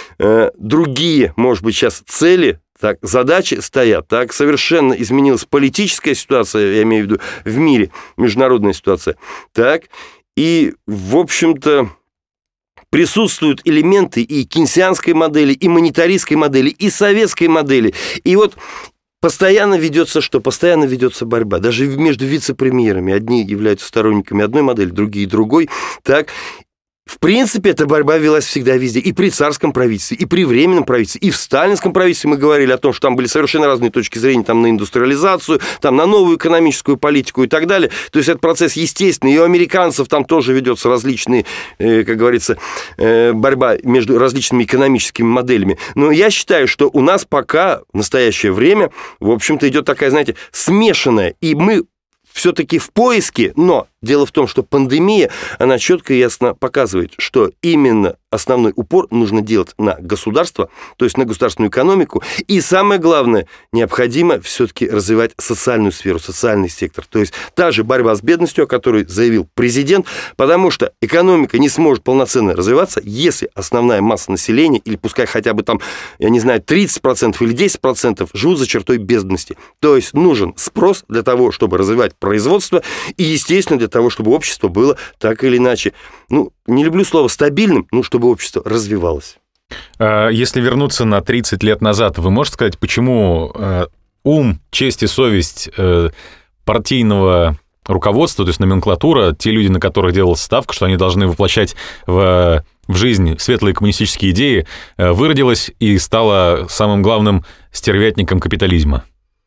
другие, может быть, сейчас цели, так, задачи стоят, так, совершенно изменилась политическая ситуация, я имею в виду в мире, международная ситуация, так, и, в общем-то, присутствуют элементы и кейнсианской модели, и монетаристской модели, и советской модели, и вот постоянно ведется что? Постоянно ведется борьба, даже между вице-премьерами, одни являются сторонниками одной модели, другие другой, так. В принципе, эта борьба велась всегда везде. И при царском правительстве, и при временном правительстве, и в сталинском правительстве мы говорили о том, что там были совершенно разные точки зрения там, на индустриализацию, там, на новую экономическую политику и так далее. То есть, это процесс естественный. И у американцев там тоже ведется различные, как говорится, борьба между различными экономическими моделями. Но я считаю, что у нас пока в настоящее время, в общем-то, идет такая, знаете, смешанная. И мы все-таки в поиске, но дело в том, что пандемия, она четко и ясно показывает, что именно основной упор нужно делать на государство, то есть на государственную экономику, и самое главное, необходимо все-таки развивать социальную сферу, социальный сектор, то есть та же борьба с бедностью, о которой заявил президент, потому что экономика не сможет полноценно развиваться, если основная масса населения, или пускай хотя бы там, я не знаю, 30% или 10% живут за чертой бедности, то есть нужен спрос для того, чтобы развивать производство, и, естественно, для того, чтобы общество было так или иначе, не люблю слово стабильным, чтобы общество развивалось. Если вернуться на 30 лет назад, вы можете сказать, почему ум, честь и совесть партийного руководства, то есть номенклатура, те люди, на которых делалась ставка, что они должны воплощать в жизнь светлые коммунистические идеи, выродилась и стала самым главным стервятником капитализма?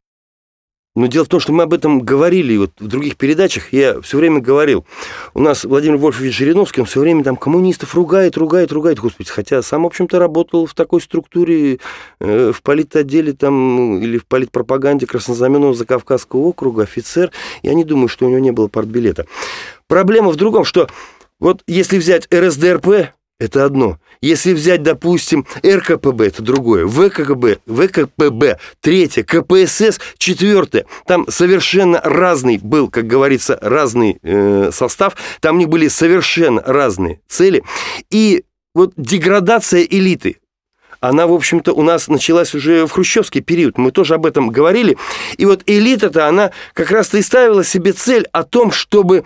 Но дело в том, что мы об этом говорили вот в других передачах, я все время говорил. У нас Владимир Вольфович Жириновский, он все время там коммунистов ругает, господи, хотя сам, в общем-то, работал в такой структуре, в политотделе там, или в политпропаганде Краснознаменного Закавказского округа, офицер. Я не думаю, что у него не было партбилета. Проблема в другом, что вот если взять РСДРП, это одно. Если взять, допустим, РКПБ, это другое. ВКПБ, третье. КПСС, четвертое. Там совершенно разный был, как говорится, разный состав. Там у них были совершенно разные цели. И вот деградация элиты, она, в общем-то, у нас началась уже в хрущевский период. Мы тоже об этом говорили. И вот элита-то, она как раз-то и ставила себе цель о том, чтобы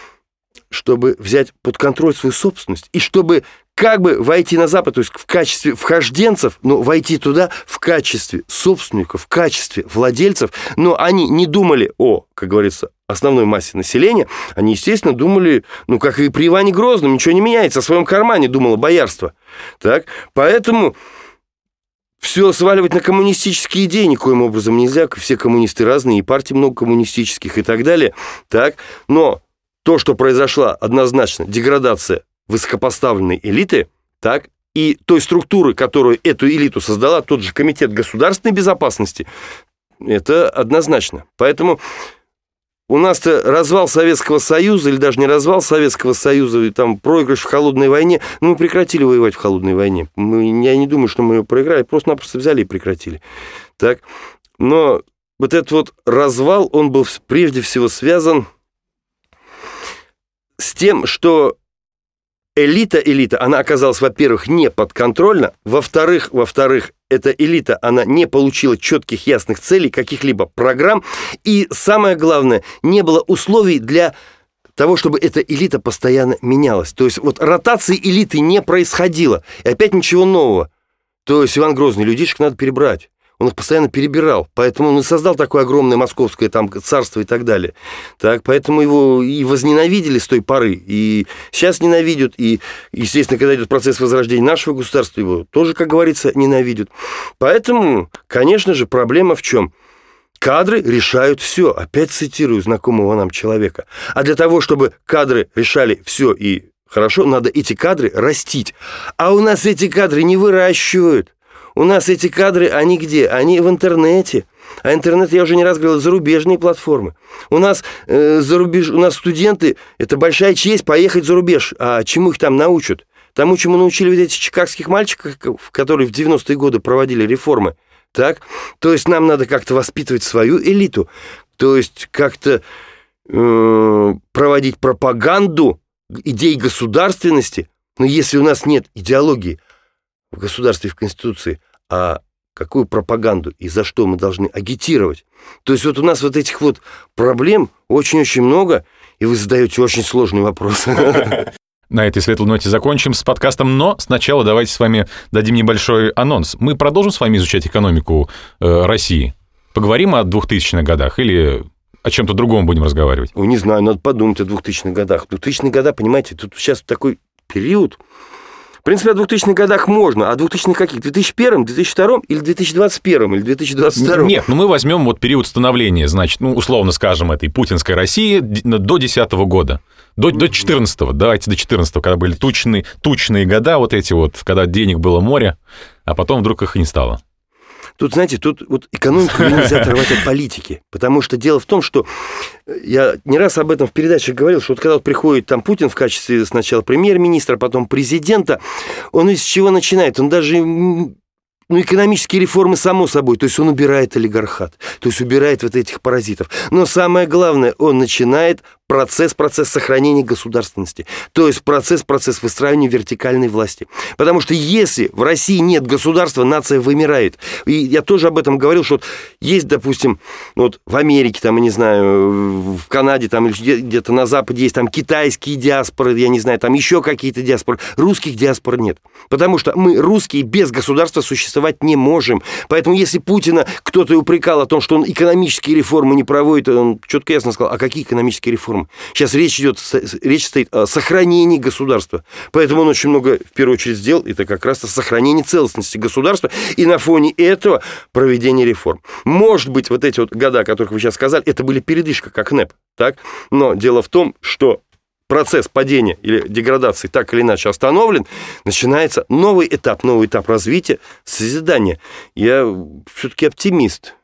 взять под контроль свою собственность, и чтобы как бы войти на Запад, то есть в качестве вхожденцев, но войти туда в качестве собственников, в качестве владельцев, но они не думали о, как говорится, основной массе населения, они, естественно, думали, как и при Иване Грозном, ничего не меняется, о своем кармане думало боярство. Так? Поэтому все сваливать на коммунистические идеи никоим образом нельзя, все коммунисты разные, и партий много коммунистических и так далее. Так? Но то, что произошла однозначно деградация высокопоставленной элиты, так, и той структуры, которую эту элиту создала, тот же Комитет государственной безопасности, это однозначно. Поэтому у нас-то развал Советского Союза, или даже не развал Советского Союза, и там проигрыш в холодной войне, мы прекратили воевать в холодной войне. Я не думаю, что мы ее проиграли, просто-напросто взяли и прекратили. Так? Но вот этот вот развал, он был прежде всего связан с тем, что элита, она оказалась, во-первых, не подконтрольна, во-вторых, эта элита, она не получила четких, ясных целей, каких-либо программ, и самое главное, не было условий для того, чтобы эта элита постоянно менялась. То есть вот ротации элиты не происходило, и опять ничего нового. То есть Иван Грозный, людишек надо перебрать. Он их постоянно перебирал. Поэтому он и создал такое огромное московское там царство и так далее. Так, поэтому его и возненавидели с той поры, и сейчас ненавидят. И, естественно, когда идет процесс возрождения нашего государства, его тоже, как говорится, ненавидят. Поэтому, конечно же, проблема в чем? Кадры решают все. Опять цитирую знакомого нам человека. А для того, чтобы кадры решали все и хорошо, надо эти кадры растить. А у нас эти кадры не выращивают. У нас эти кадры, они где? Они в интернете. А интернет, я уже не раз говорил, зарубежные платформы. У нас у нас студенты, это большая честь поехать за рубеж. А чему их там научат? Тому, чему научили вот этих чикагских мальчиков, которые в 90-е годы проводили реформы. Так? То есть нам надо как-то воспитывать свою элиту. То есть как-то проводить пропаганду идей государственности. Но если у нас нет идеологии в государстве и в Конституции, а какую пропаганду и за что мы должны агитировать? То есть вот у нас вот этих вот проблем очень-очень много, и вы задаете очень сложный вопрос. На этой светлой ноте закончим с подкастом, но сначала давайте с вами дадим небольшой анонс. Мы продолжим с вами изучать экономику России. Поговорим о 2000-х годах или о чем-то другом будем разговаривать? Не знаю, надо подумать о 2000-х годах. 2000-е годы, понимаете, тут сейчас такой период. В принципе, о 2000-х годах можно. А 2000-х каких? 2001, 2002 или 2021, или 2022? Нет, ну мы возьмем вот период становления, значит, ну, условно скажем, этой путинской России до 2010 года. До 14-го, давайте до 14-го, когда были тучные года вот эти вот, когда денег было море, а потом вдруг их и не стало. Тут, знаете, тут вот экономику нельзя оторвать от политики, потому что дело в том, что я не раз об этом в передачах говорил, что вот когда вот приходит там Путин в качестве сначала премьер-министра, потом президента, он из чего начинает? Он даже... экономические реформы, само собой. То есть он убирает олигархат, то есть убирает вот этих паразитов. Но самое главное, он начинает процесс сохранения государственности. То есть процесс выстраивания вертикальной власти. Потому что если в России нет государства, нация вымирает. И я тоже об этом говорил, что вот есть, допустим, вот в Америке, там, я не знаю, в Канаде, там, или где-то на Западе есть там китайские диаспоры, я не знаю, там еще какие-то диаспоры. Русских диаспор нет. Потому что мы, русские, без государства существовать не можем. Поэтому если Путина кто-то упрекал о том, что он экономические реформы не проводит, он четко ясно сказал, а какие экономические реформы? Сейчас речь стоит о сохранении государства. Поэтому он очень много, в первую очередь, сделал. Это как раз сохранение целостности государства. И на фоне этого проведение реформ. Может быть, вот эти вот года, о которых вы сейчас сказали, это были передышка, как НЭП. Так? Но дело в том, что процесс падения или деградации так или иначе остановлен, начинается новый этап развития, созидания. Я все-таки оптимист.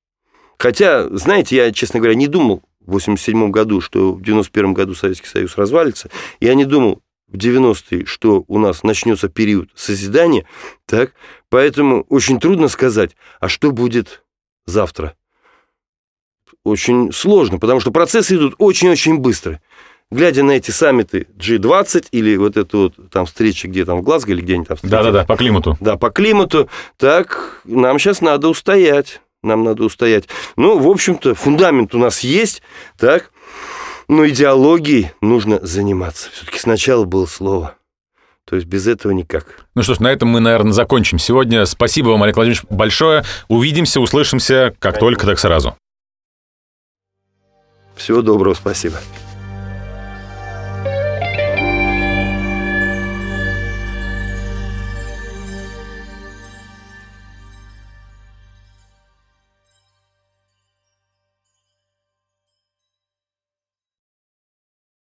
Хотя, знаете, я, честно говоря, не думал в 1987 году, что в 1991 году Советский Союз развалится. Я не думал в 90-е, что у нас начнется период созидания. Так? Поэтому очень трудно сказать, а что будет завтра. Очень сложно, потому что процессы идут очень-очень быстро. Глядя на эти саммиты G20 или вот эту вот там встречи, где там в Глазго или где-нибудь там встречи. Да-да-да, по климату. Да, по климату. Так, нам сейчас надо устоять. Ну, в общем-то, фундамент у нас есть, так, но идеологией нужно заниматься. Все-таки сначала было слово. То есть без этого никак. Ну что ж, на этом мы, наверное, закончим сегодня. Спасибо вам, Олег Владимирович, большое. Увидимся, услышимся, как только, так сразу. Всего доброго, спасибо.